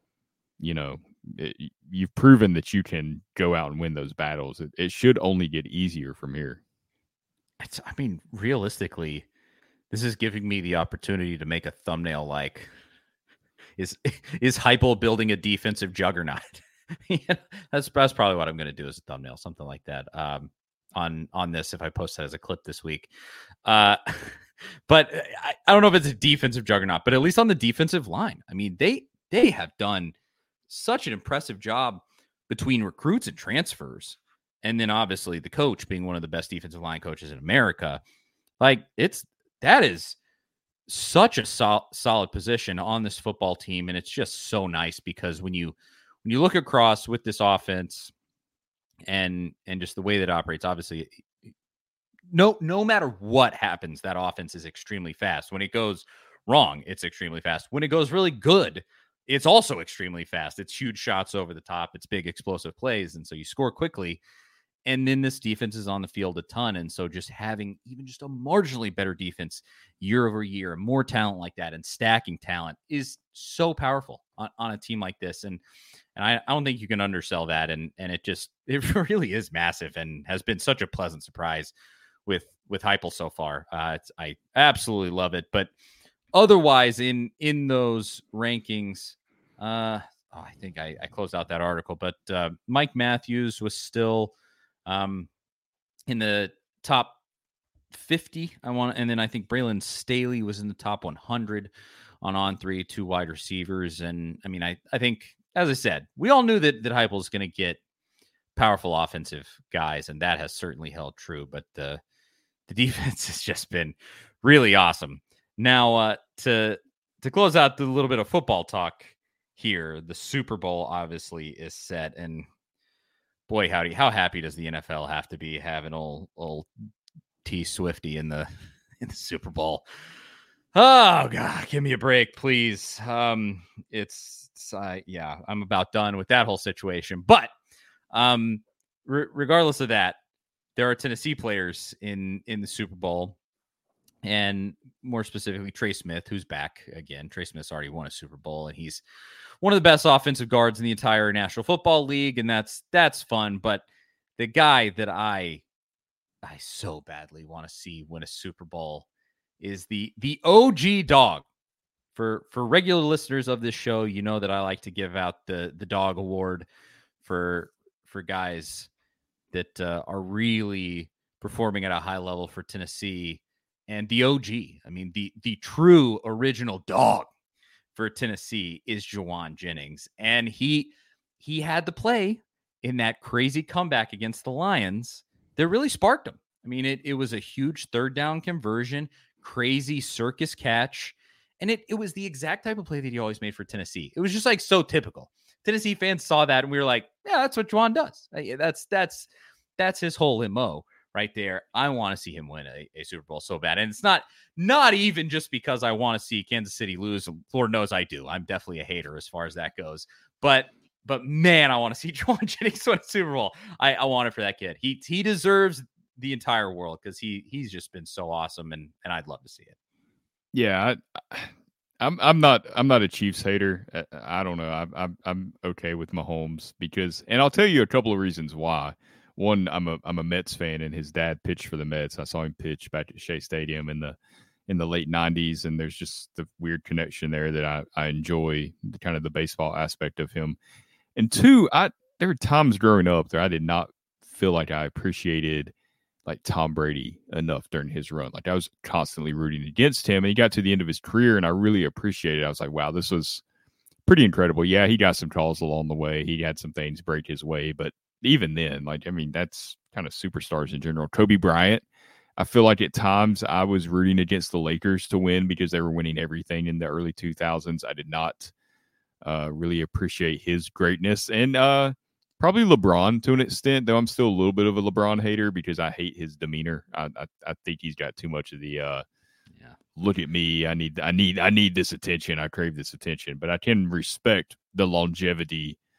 You've proven that you can go out and win those battles. It should only get easier from here. Realistically, this is giving me the opportunity to make a thumbnail like, is Heupel building a defensive juggernaut? That's probably what I'm going to do as a thumbnail, something like that, on this if I post that as a clip this week. But I don't know if it's a defensive juggernaut, but at least on the defensive line, I mean, they have done such an impressive job between recruits and transfers. And then obviously the coach being one of the best defensive line coaches in America. Like that is such a solid position on this football team. And it's just so nice because when you look across with this offense and just the way that it operates, obviously no matter what happens, that offense is extremely fast. When it goes wrong, it's extremely fast. When it goes really good, it's also extremely fast. It's huge shots over the top. It's big explosive plays. And so you score quickly. And then this defense is on the field a ton. And so just having even just a marginally better defense year over year, more talent like that and stacking talent is so powerful on a team like this. And I don't think you can undersell that. And it really is massive and has been such a pleasant surprise with Heupel so far. I absolutely love it. But otherwise, in those rankings, I think I closed out that article, but Mike Matthews was still in the top 50. And then I think Braylon Staley was in the top 100 on 3, 2 wide receivers. And I mean, I think, as I said, we all knew that Heupel is going to get powerful offensive guys, and that has certainly held true. But the defense has just been really awesome. Now, to close out the little bit of football talk here, the Super Bowl obviously is set, and boy, howdy, how happy does the NFL have to be having old T Swifty in the Super Bowl? Oh God, give me a break, please. I'm about done with that whole situation. But regardless of that, there are Tennessee players in the Super Bowl, and more specifically, Trey Smith, who's back again. Trey Smith's already won a Super Bowl, and he's one of the best offensive guards in the entire National Football League, and that's fun. But the guy that I so badly want to see win a Super Bowl is the OG dog. For regular listeners of this show, you know that I like to give out the dog award for guys that are really performing at a high level for Tennessee. And the OG, I mean, the true original dog for Tennessee is Jauan Jennings. And he had the play in that crazy comeback against the Lions that really sparked him. I mean, it was a huge third down conversion, crazy circus catch. And it was the exact type of play that he always made for Tennessee. It was just like so typical. Tennessee fans saw that and we were like, yeah, that's what Jauan does. That's his whole MO right there. I want to see him win a Super Bowl so bad. And it's not even just because I want to see Kansas City lose. Lord knows I do. I'm definitely a hater as far as that goes. But man, I want to see Jauan Jennings win a Super Bowl. I want it for that kid. He deserves the entire world because he's just been so awesome, and I'd love to see it. Yeah, I'm not a Chiefs hater. I don't know. I'm okay with Mahomes because, and I'll tell you a couple of reasons why. One, I'm a Mets fan, and his dad pitched for the Mets. I saw him pitch back at Shea Stadium in the late '90s, and there's just the weird connection there that I enjoy, kind of the baseball aspect of him. And two, there were times growing up there I did not feel like I appreciated like Tom Brady enough during his run. Like I was constantly rooting against him, and he got to the end of his career and I really appreciated it. I was like, wow, this was pretty incredible. Yeah, he got some calls along the way. He had some things break his way, but even then, like, I mean, that's kind of superstars in general. Kobe Bryant, I feel like at times I was rooting against the Lakers to win because they were winning everything in the early 2000s. I did not really appreciate his greatness. And probably LeBron to an extent, though I'm still a little bit of a LeBron hater because I hate his demeanor. I think he's got too much of the look at me. I need this attention. I crave this attention. But I can respect the longevity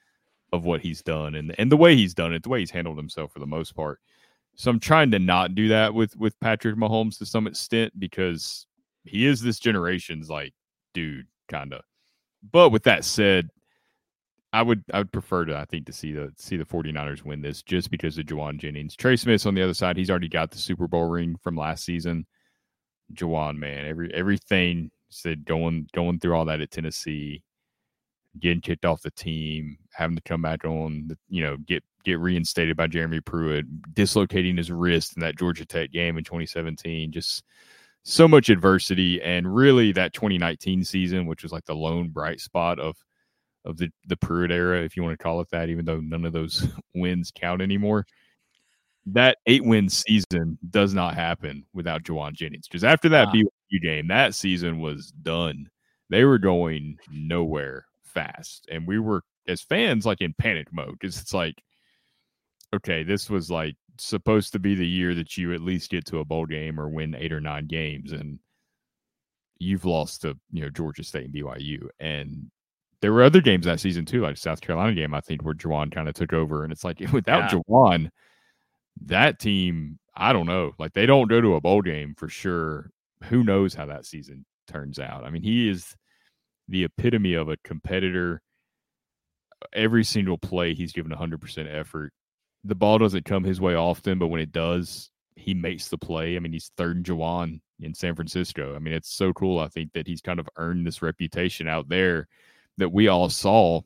of what he's done and the way he's done it, the way he's handled himself for the most part. So I'm trying to not do that with Patrick Mahomes to some extent because he is this generation's like dude, kind of. But with that said, I would prefer to, I think, to see the 49ers win this just because of Juwan Jennings. Trey Smith's on the other side. He's already got the Super Bowl ring from last season. Juwan, man, everything said going through all that at Tennessee, getting kicked off the team, having to come back on, get reinstated by Jeremy Pruitt, dislocating his wrist in that Georgia Tech game in 2017. Just so much adversity, and really that 2019 season, which was like the lone bright spot of the Pruitt era, if you want to call it that, even though none of those wins count anymore. That 8-win season does not happen without Juwan Jennings, because after that BYU game, that season was done. They were going nowhere fast, and we were, as fans, like in panic mode, because it's like, okay, this was like supposed to be the year that you at least get to a bowl game or win 8 or 9 games, and you've lost to Georgia State and BYU. And there were other games that season too, like the South Carolina game, I think, where Juwan kind of took over, and it's like without Juwan, that team, I don't know, like they don't go to a bowl game for sure. Who knows how that season turns out? I mean, he is the epitome of a competitor. Every single play, he's given 100% effort. The ball doesn't come his way often, but when it does, he makes the play. I mean, he's third and Juwan in San Francisco. I mean, it's so cool, I think, that he's kind of earned this reputation out there that we all saw.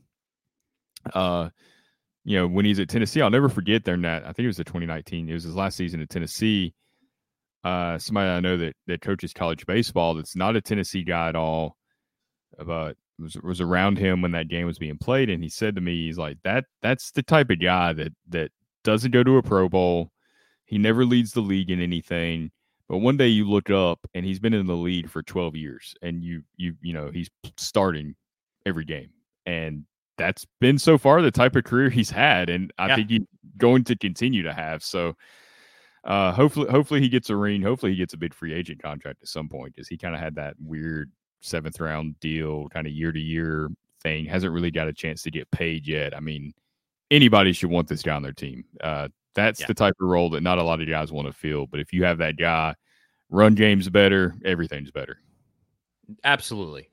When he's at Tennessee, I'll never forget there in that, I think it was the 2019, it was his last season at Tennessee. Somebody I know that coaches college baseball that's not a Tennessee guy at all, but was around him when that game was being played, and he said to me, he's like, that's the type of guy that doesn't go to a Pro Bowl. He never leads the league in anything, but one day you look up and he's been in the lead for 12 years, and he's starting every game, and that's been so far the type of career he's had, and I think he's going to continue to have. So hopefully he gets a ring. Hopefully he gets a big free agent contract at some point, because he kind of had that weird 7th round deal, kind of year to year thing. Hasn't really got a chance to get paid yet. I mean, anybody should want this guy on their team. That's the type of role that not a lot of guys want to fill. But if you have that guy, run game's better, everything's better. Absolutely.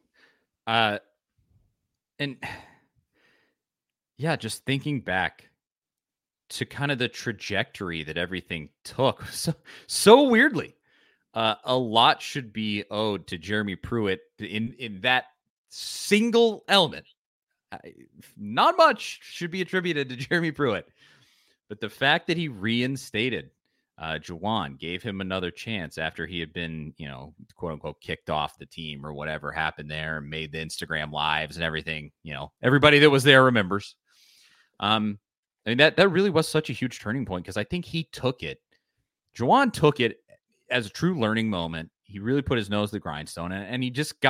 And yeah, just thinking back to kind of the trajectory that everything took so weirdly. A lot should be owed to Jeremy Pruitt in that single element. Not much should be attributed to Jeremy Pruitt, but the fact that he reinstated Juwan, gave him another chance after he had been, quote unquote, kicked off the team or whatever happened there, and made the Instagram lives and everything. Everybody that was there remembers. I mean, that really was such a huge turning point, because I think Juwan took it as a true learning moment. He really put his nose to the grindstone, and he just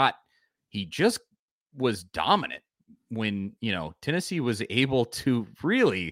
was dominant when, Tennessee was able to really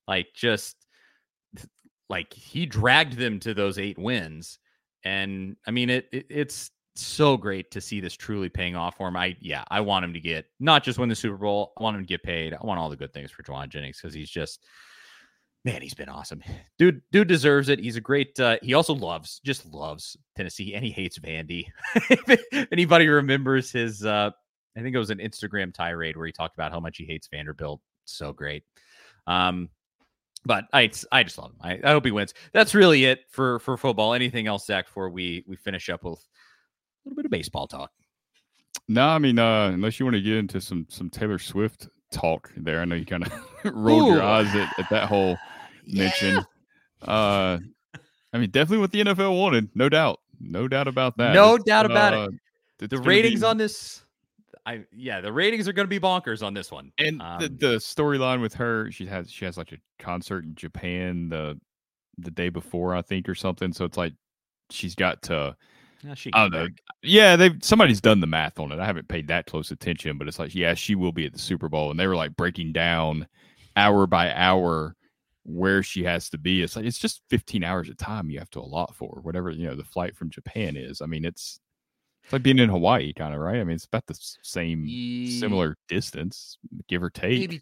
he dragged them to those 8 wins. And I mean, it's so great to see this truly paying off for him. I want him to get, not just win the Super Bowl, I want him to get paid. I want all the good things for Juwan Jennings, because he's just, man, he's been awesome. Dude deserves it. He's a great, he also loves Tennessee, and he hates Vandy. If anybody remembers his, I think it was an Instagram tirade where he talked about how much he hates Vanderbilt. So great. But I just love him. I hope he wins. That's really it for football. Anything else, Zach, before we finish up with a little bit of baseball talk? No, I mean, unless you want to get into some Taylor Swift talk there. I know you kind of rolled your eyes at that whole mention. I mean, definitely what the NFL wanted. No doubt about that. No doubt about it. The ratings on this, the ratings are going to be bonkers on this one. And the storyline with her, she has like a concert in Japan the day before, I think, or something. So it's like she's got to. I don't know. Yeah, somebody's done the math on it. I haven't paid that close attention, but it's like, yeah, she will be at the Super Bowl, and they were like breaking down hour by hour where she has to be. It's like, it's just 15 hours of time you have to allot for whatever the flight from Japan is. I mean, it's It's like being in Hawaii, kind of, right? I mean, it's about the same, similar distance, give or take. Maybe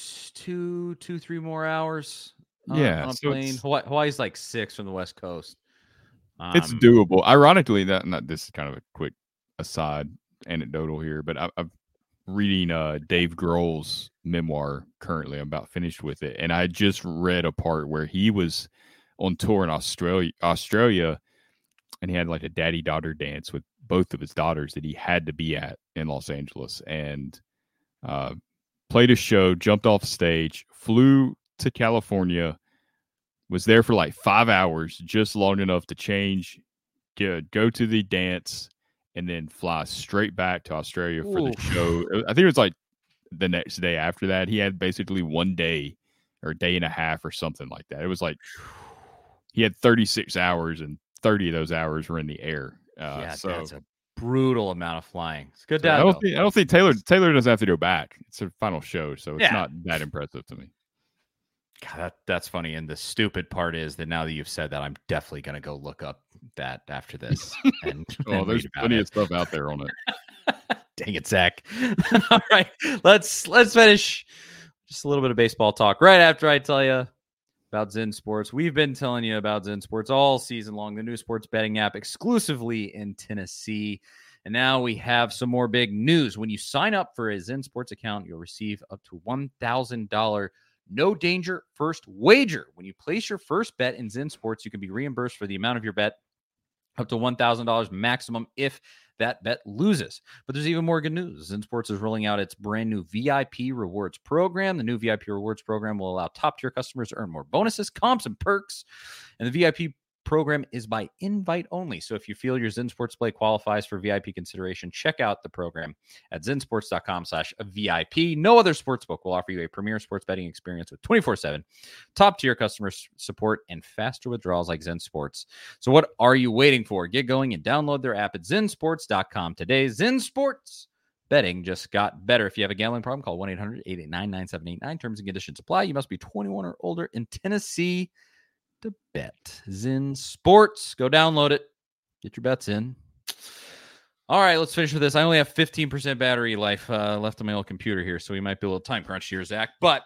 3 more hours on Yeah, a so plane. Hawaii's like 6 from the West Coast. it's doable. Ironically, this is kind of a quick aside, anecdotal here, but I'm reading Dave Grohl's memoir currently. I'm about finished with it, and I just read a part where he was on tour in Australia, and he had like a daddy-daughter dance with both of his daughters that he had to be at in Los Angeles, and played a show, jumped off stage, flew to California, was there for like 5 hours, just long enough to change, go to the dance, and then fly straight back to Australia for the show. I think it was like the next day after that. He had basically 1 day or a day and a half or something like that. It was like he had 36 hours, and 30 of those hours were in the air. So that's a brutal amount of flying. It's good. So I don't think Taylor doesn't have to go back. It's a final show, so it's not that impressive to me. God, that's funny. And the stupid part is that now that you've said that, I'm definitely going to go look up that after this. And there's plenty of stuff out there on it. Dang it, Zach. All right, let's finish just a little bit of baseball talk right after I tell you about Zen Sports. We've been telling you about Zen Sports all season long, the new sports betting app exclusively in Tennessee. And now we have some more big news. When you sign up for a Zen Sports account, you'll receive up to $1,000 no danger first wager. When you place your first bet in Zen Sports, you can be reimbursed for the amount of your bet, up to $1,000 maximum if that bet loses. But there's even more good news. Zen Sports is rolling out its brand new VIP rewards program. The new VIP rewards program will allow top-tier customers to earn more bonuses, comps, and perks. And the VIP program is by invite only. So if you feel your Zen Sports play qualifies for VIP consideration, check out the program at zensports.com/VIP. No other sportsbook will offer you a premier sports betting experience with 24/7 top-tier customer support and faster withdrawals like Zen Sports. So what are you waiting for? Get going and download their app at zensports.com today. Zen Sports. Betting just got better. If you have a gambling problem, call 1-800-889-9789. Terms and conditions apply. You must be 21 or older in Tennessee to bet. Zen Sports. Go download it. Get your bets in. All right, let's finish with this. I only have 15% battery life left on my old computer here, so we might be a little time crunch here, Zach. But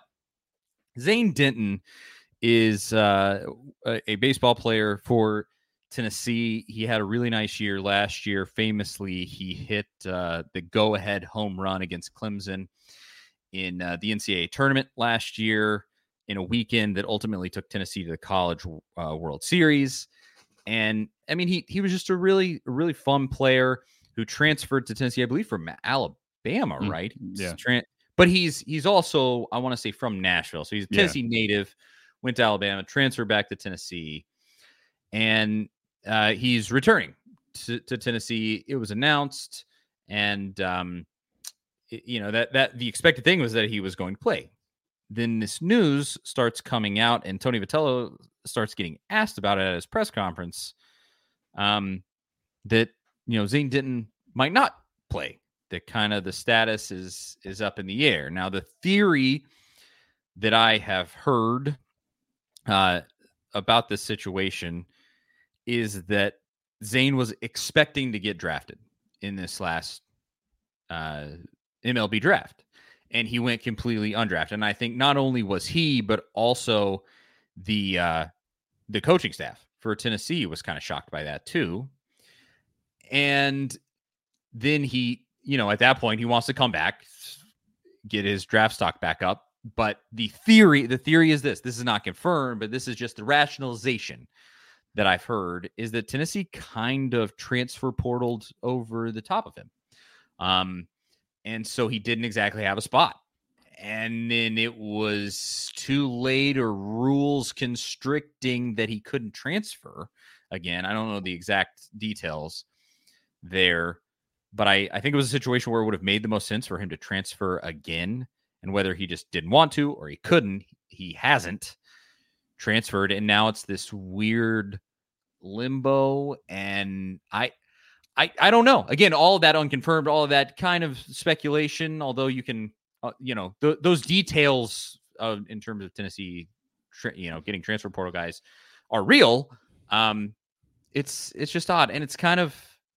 Zane Denton is a baseball player for Tennessee. He had a really nice year last year. Famously, he hit the go-ahead home run against Clemson in the NCAA tournament last year, in a weekend that ultimately took Tennessee to the College World Series. And I mean, he was just a really fun player who transferred to Tennessee, I believe, from Alabama, right? Yeah. But he's also, I want to say, from Nashville. So he's a Tennessee native, went to Alabama, transferred back to Tennessee, and he's returning to Tennessee. It was announced, and that the expected thing was that he was going to play. Then this news starts coming out, and Tony Vitello starts getting asked about it at his press conference, that Zane Denton might not play. That kind of the status is up in the air. Now, the theory that I have heard about this situation is that Zane was expecting to get drafted in this last MLB draft, and he went completely undrafted. And I think not only was he, but also the coaching staff for Tennessee was kind of shocked by that too. And then he, at that point, he wants to come back, get his draft stock back up. But the theory is this is not confirmed, but this is just the rationalization that I've heard, is that Tennessee kind of transfer portaled over the top of him. And so he didn't exactly have a spot. And then it was too late, or rules constricting that he couldn't transfer again. I don't know the exact details there, but I think it was a situation where it would have made the most sense for him to transfer again. And whether he just didn't want to or he couldn't, he hasn't transferred. And now it's this weird limbo. And I don't know. Again, all of that unconfirmed, all of that kind of speculation, although you can, those details in terms of Tennessee, getting transfer portal guys are real. It's just odd. And it's kind of,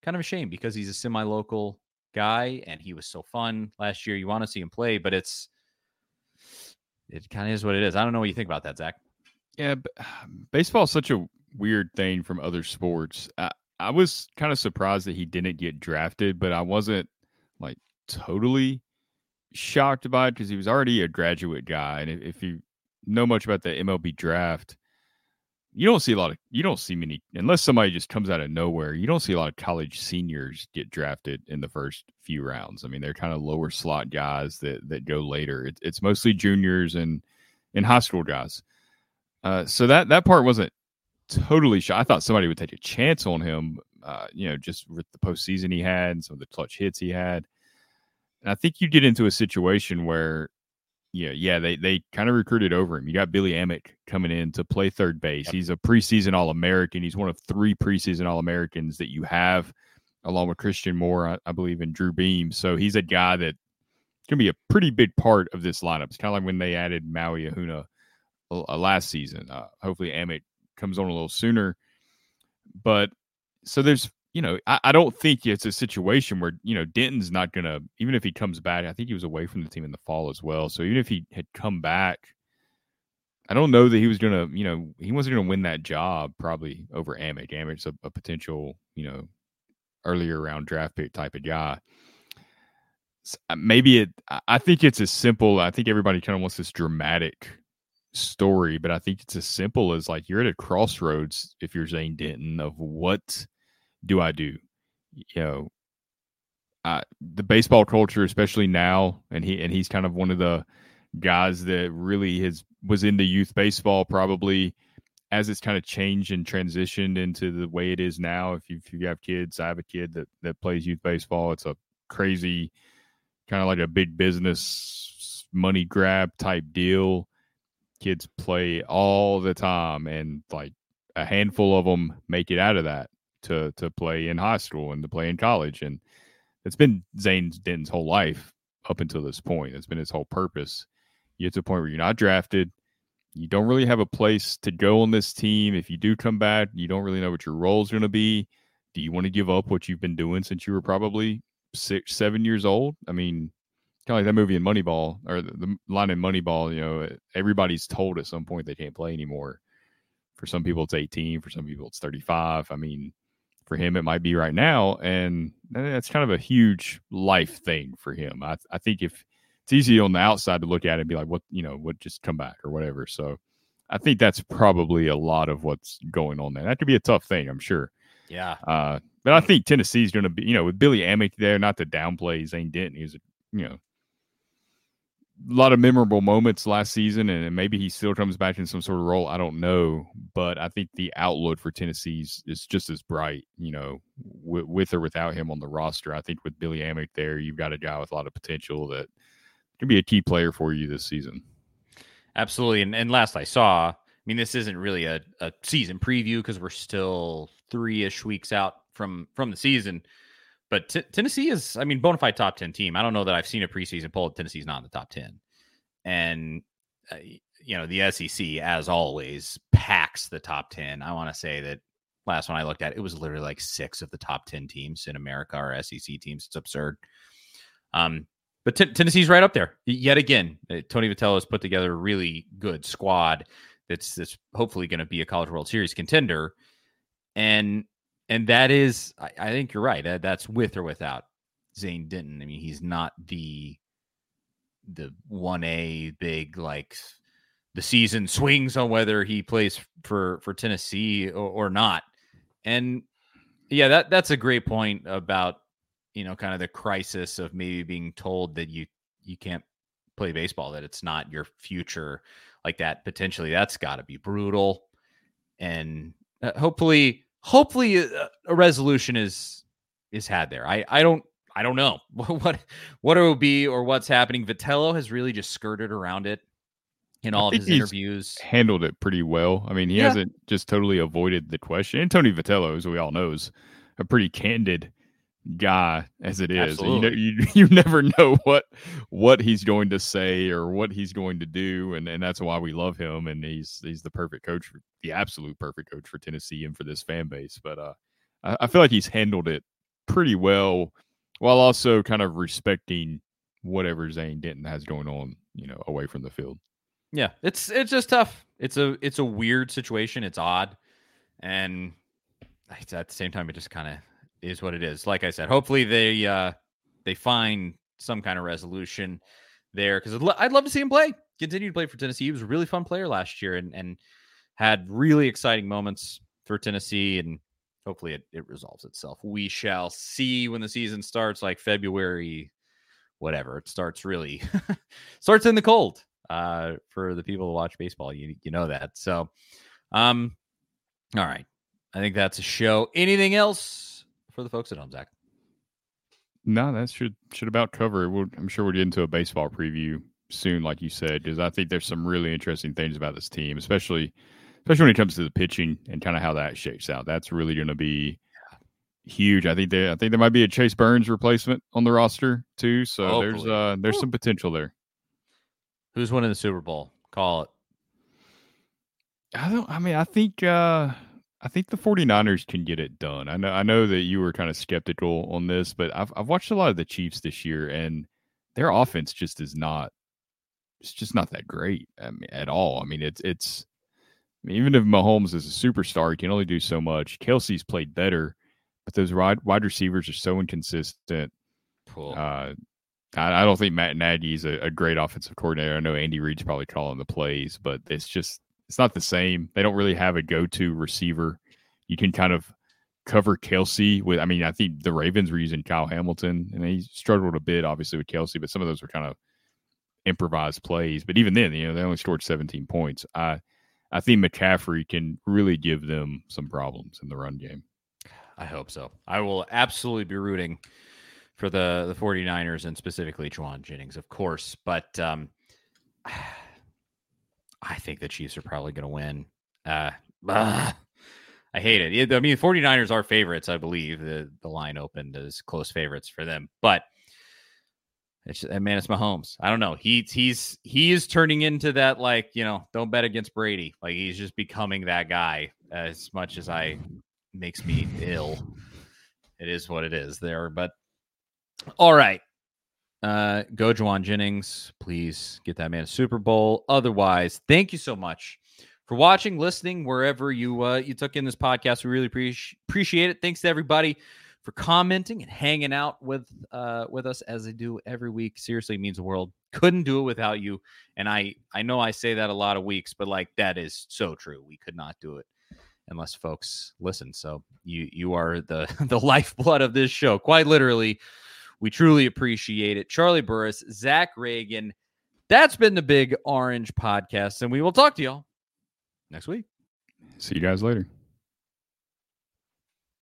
kind of a shame because he's a semi-local guy and he was so fun last year. You want to see him play, but it kind of is what it is. I don't know what you think about that, Zach. Yeah, baseball is such a weird thing from other sports. I was kind of surprised that he didn't get drafted, but I wasn't like totally shocked by it because he was already a graduate guy. And if you know much about the MLB draft, you don't see many, unless somebody just comes out of nowhere, you don't see a lot of college seniors get drafted in the first few rounds. I mean, they're kind of lower slot guys that go later. It's mostly juniors and high school guys. So that part wasn't totally sure. I thought somebody would take a chance on him, just with the postseason he had and some of the clutch hits he had. And I think you get into a situation where, they kind of recruited over him. You got Billy Amick coming in to play third base. Yep. He's a preseason All-American. He's one of 3 preseason All-Americans that you have, along with Christian Moore, I believe, and Drew Beam. So he's a guy that's going to be a pretty big part of this lineup. It's kind of like when they added Maui Ahuna last season. Hopefully Amick comes on a little sooner. But so there's, I don't think it's a situation where, Denton's not going to, even if he comes back, I think he was away from the team in the fall as well. So even if he had come back, I don't know that he was going to, he wasn't going to win that job probably over Amick. Amick's a potential, earlier round draft pick type of guy. I think it's as simple. I think everybody kind of wants this dramatic story, but I think it's as simple as like you're at a crossroads if you're Zane Denton of what do I do? The baseball culture, especially now, and he's kind of one of the guys that really was into youth baseball probably as it's kind of changed and transitioned into the way it is now. If you have kids, I have a kid that plays youth baseball. It's a crazy kind of like a big business money grab type deal. Kids play all the time, and like a handful of them make it out of that to play in high school and to play in college. And it's been Zane Denton's whole life up until this point. It's been his whole purpose. You get to a point where you're not drafted. You don't really have a place to go on this team. If you do come back, you don't really know what your role is going to be. Do you want to give up what you've been doing since you were probably 6-7 years old? I mean, kind of like that movie in Moneyball, or the line in Moneyball, everybody's told at some point they can't play anymore. For some people, it's 18. For some people, it's 35. I mean, for him, it might be right now. And that's kind of a huge life thing for him. I think if it's easy on the outside to look at it and be like, what just come back or whatever. So I think that's probably a lot of what's going on there. That could be a tough thing, I'm sure. Yeah. But I think Tennessee's going to be, with Billy Amick there, not to downplay Zane Denton. He's, a lot of memorable moments last season, and maybe he still comes back in some sort of role. I don't know, but I think the outlook for Tennessee is just as bright, with or without him on the roster. I think with Billy Amick there, you've got a guy with a lot of potential that can be a key player for you this season. Absolutely. And last I saw, I mean, this isn't really a season preview because we're still 3-ish weeks out from the season. But Tennessee is, bona fide top 10 team. I don't know that I've seen a preseason poll. Tennessee's not in the top 10. And, the SEC, as always, packs the top 10. I want to say that last one I looked at, it was literally like 6 of the top 10 teams in America are SEC teams. It's absurd. But Tennessee's right up there. Yet again, Tony Vitello has put together a really good squad that's hopefully going to be a College World Series contender. And that is, I think you're right. That's with or without Zane Denton. He's not the 1A big, like the season swings on whether he plays for Tennessee or not. And yeah, that's a great point about, kind of the crisis of maybe being told that you can't play baseball, that it's not your future like that. Potentially that's got to be brutal. And hopefully a resolution is had there. I don't know what it will be or what's happening. Vitello has really just skirted around it in all of his interviews. Handled it pretty well. He hasn't just totally avoided the question. And Tony Vitello, as we all know, is a pretty candid guy as it is. You never know what he's going to say or what he's going to do, and that's why we love him. And he's the perfect coach, the absolute perfect coach for Tennessee and for this fan base. But I feel like he's handled it pretty well, while also kind of respecting whatever Zane Denton has going on, away from the field. Yeah, it's just tough. It's a weird situation. It's odd, and at the same time, it just kind of is what it is. Like I said, hopefully they find some kind of resolution there, because I'd love to see him continue to play for Tennessee. He was a really fun player last year and had really exciting moments for Tennessee, and hopefully it resolves itself. We shall see when the season starts, like February, whatever. It starts really starts in the cold for the people who watch baseball. You know that. So, all right. I think that's a show. Anything else for the folks at home, Zach? No, that should about cover it. I'm sure we'll get into a baseball preview soon, like you said, because I think there's some really interesting things about this team, especially when it comes to the pitching and kind of how that shakes out. That's really going to be huge. I think there might be a Chase Burns replacement on the roster too. So there's some potential there. Who's winning the Super Bowl? Call it. I think the 49ers can get it done. I know that you were kind of skeptical on this, but I've watched a lot of the Chiefs this year, and their offense just is not. It's just not that great at all. I mean, it's even if Mahomes is a superstar, he can only do so much. Kelsey's played better, but those wide receivers are so inconsistent. Cool. I don't think Matt Nagy's a great offensive coordinator. I know Andy Reid's probably calling the plays, but it's not the same. They don't really have a go-to receiver. You can kind of cover Kelsey with. I mean, I think the Ravens were using Kyle Hamilton, and he struggled a bit, obviously, with Kelsey, but some of those were kind of improvised plays. But even then, they only scored 17 points. I think McCaffrey can really give them some problems in the run game. I hope so. I will absolutely be rooting for the 49ers and specifically Juwan Jennings, of course. But I think the Chiefs are probably going to win. I hate it. I mean, 49ers are favorites, I believe. The line opened as close favorites for them. But it's Mahomes. I don't know. He is turning into that, like, don't bet against Brady. Like, he's just becoming that guy. As much as makes me ill, it is what it is there. But all right. Go Juwan Jennings. Please get that man a Super Bowl. Otherwise, thank you so much for watching, listening, wherever you took in this podcast. We really appreciate it. Thanks to everybody for commenting and hanging out with us as they do every week. Seriously, it means the world. Couldn't do it without you. And I know I say that a lot of weeks, but like, that is so true. We could not do it unless folks listen. So you are the lifeblood of this show. Quite literally. We truly appreciate it. Charlie Burris, Zach Reagan. That's been the Big Orange Podcast, and we will talk to y'all next week. See you guys later.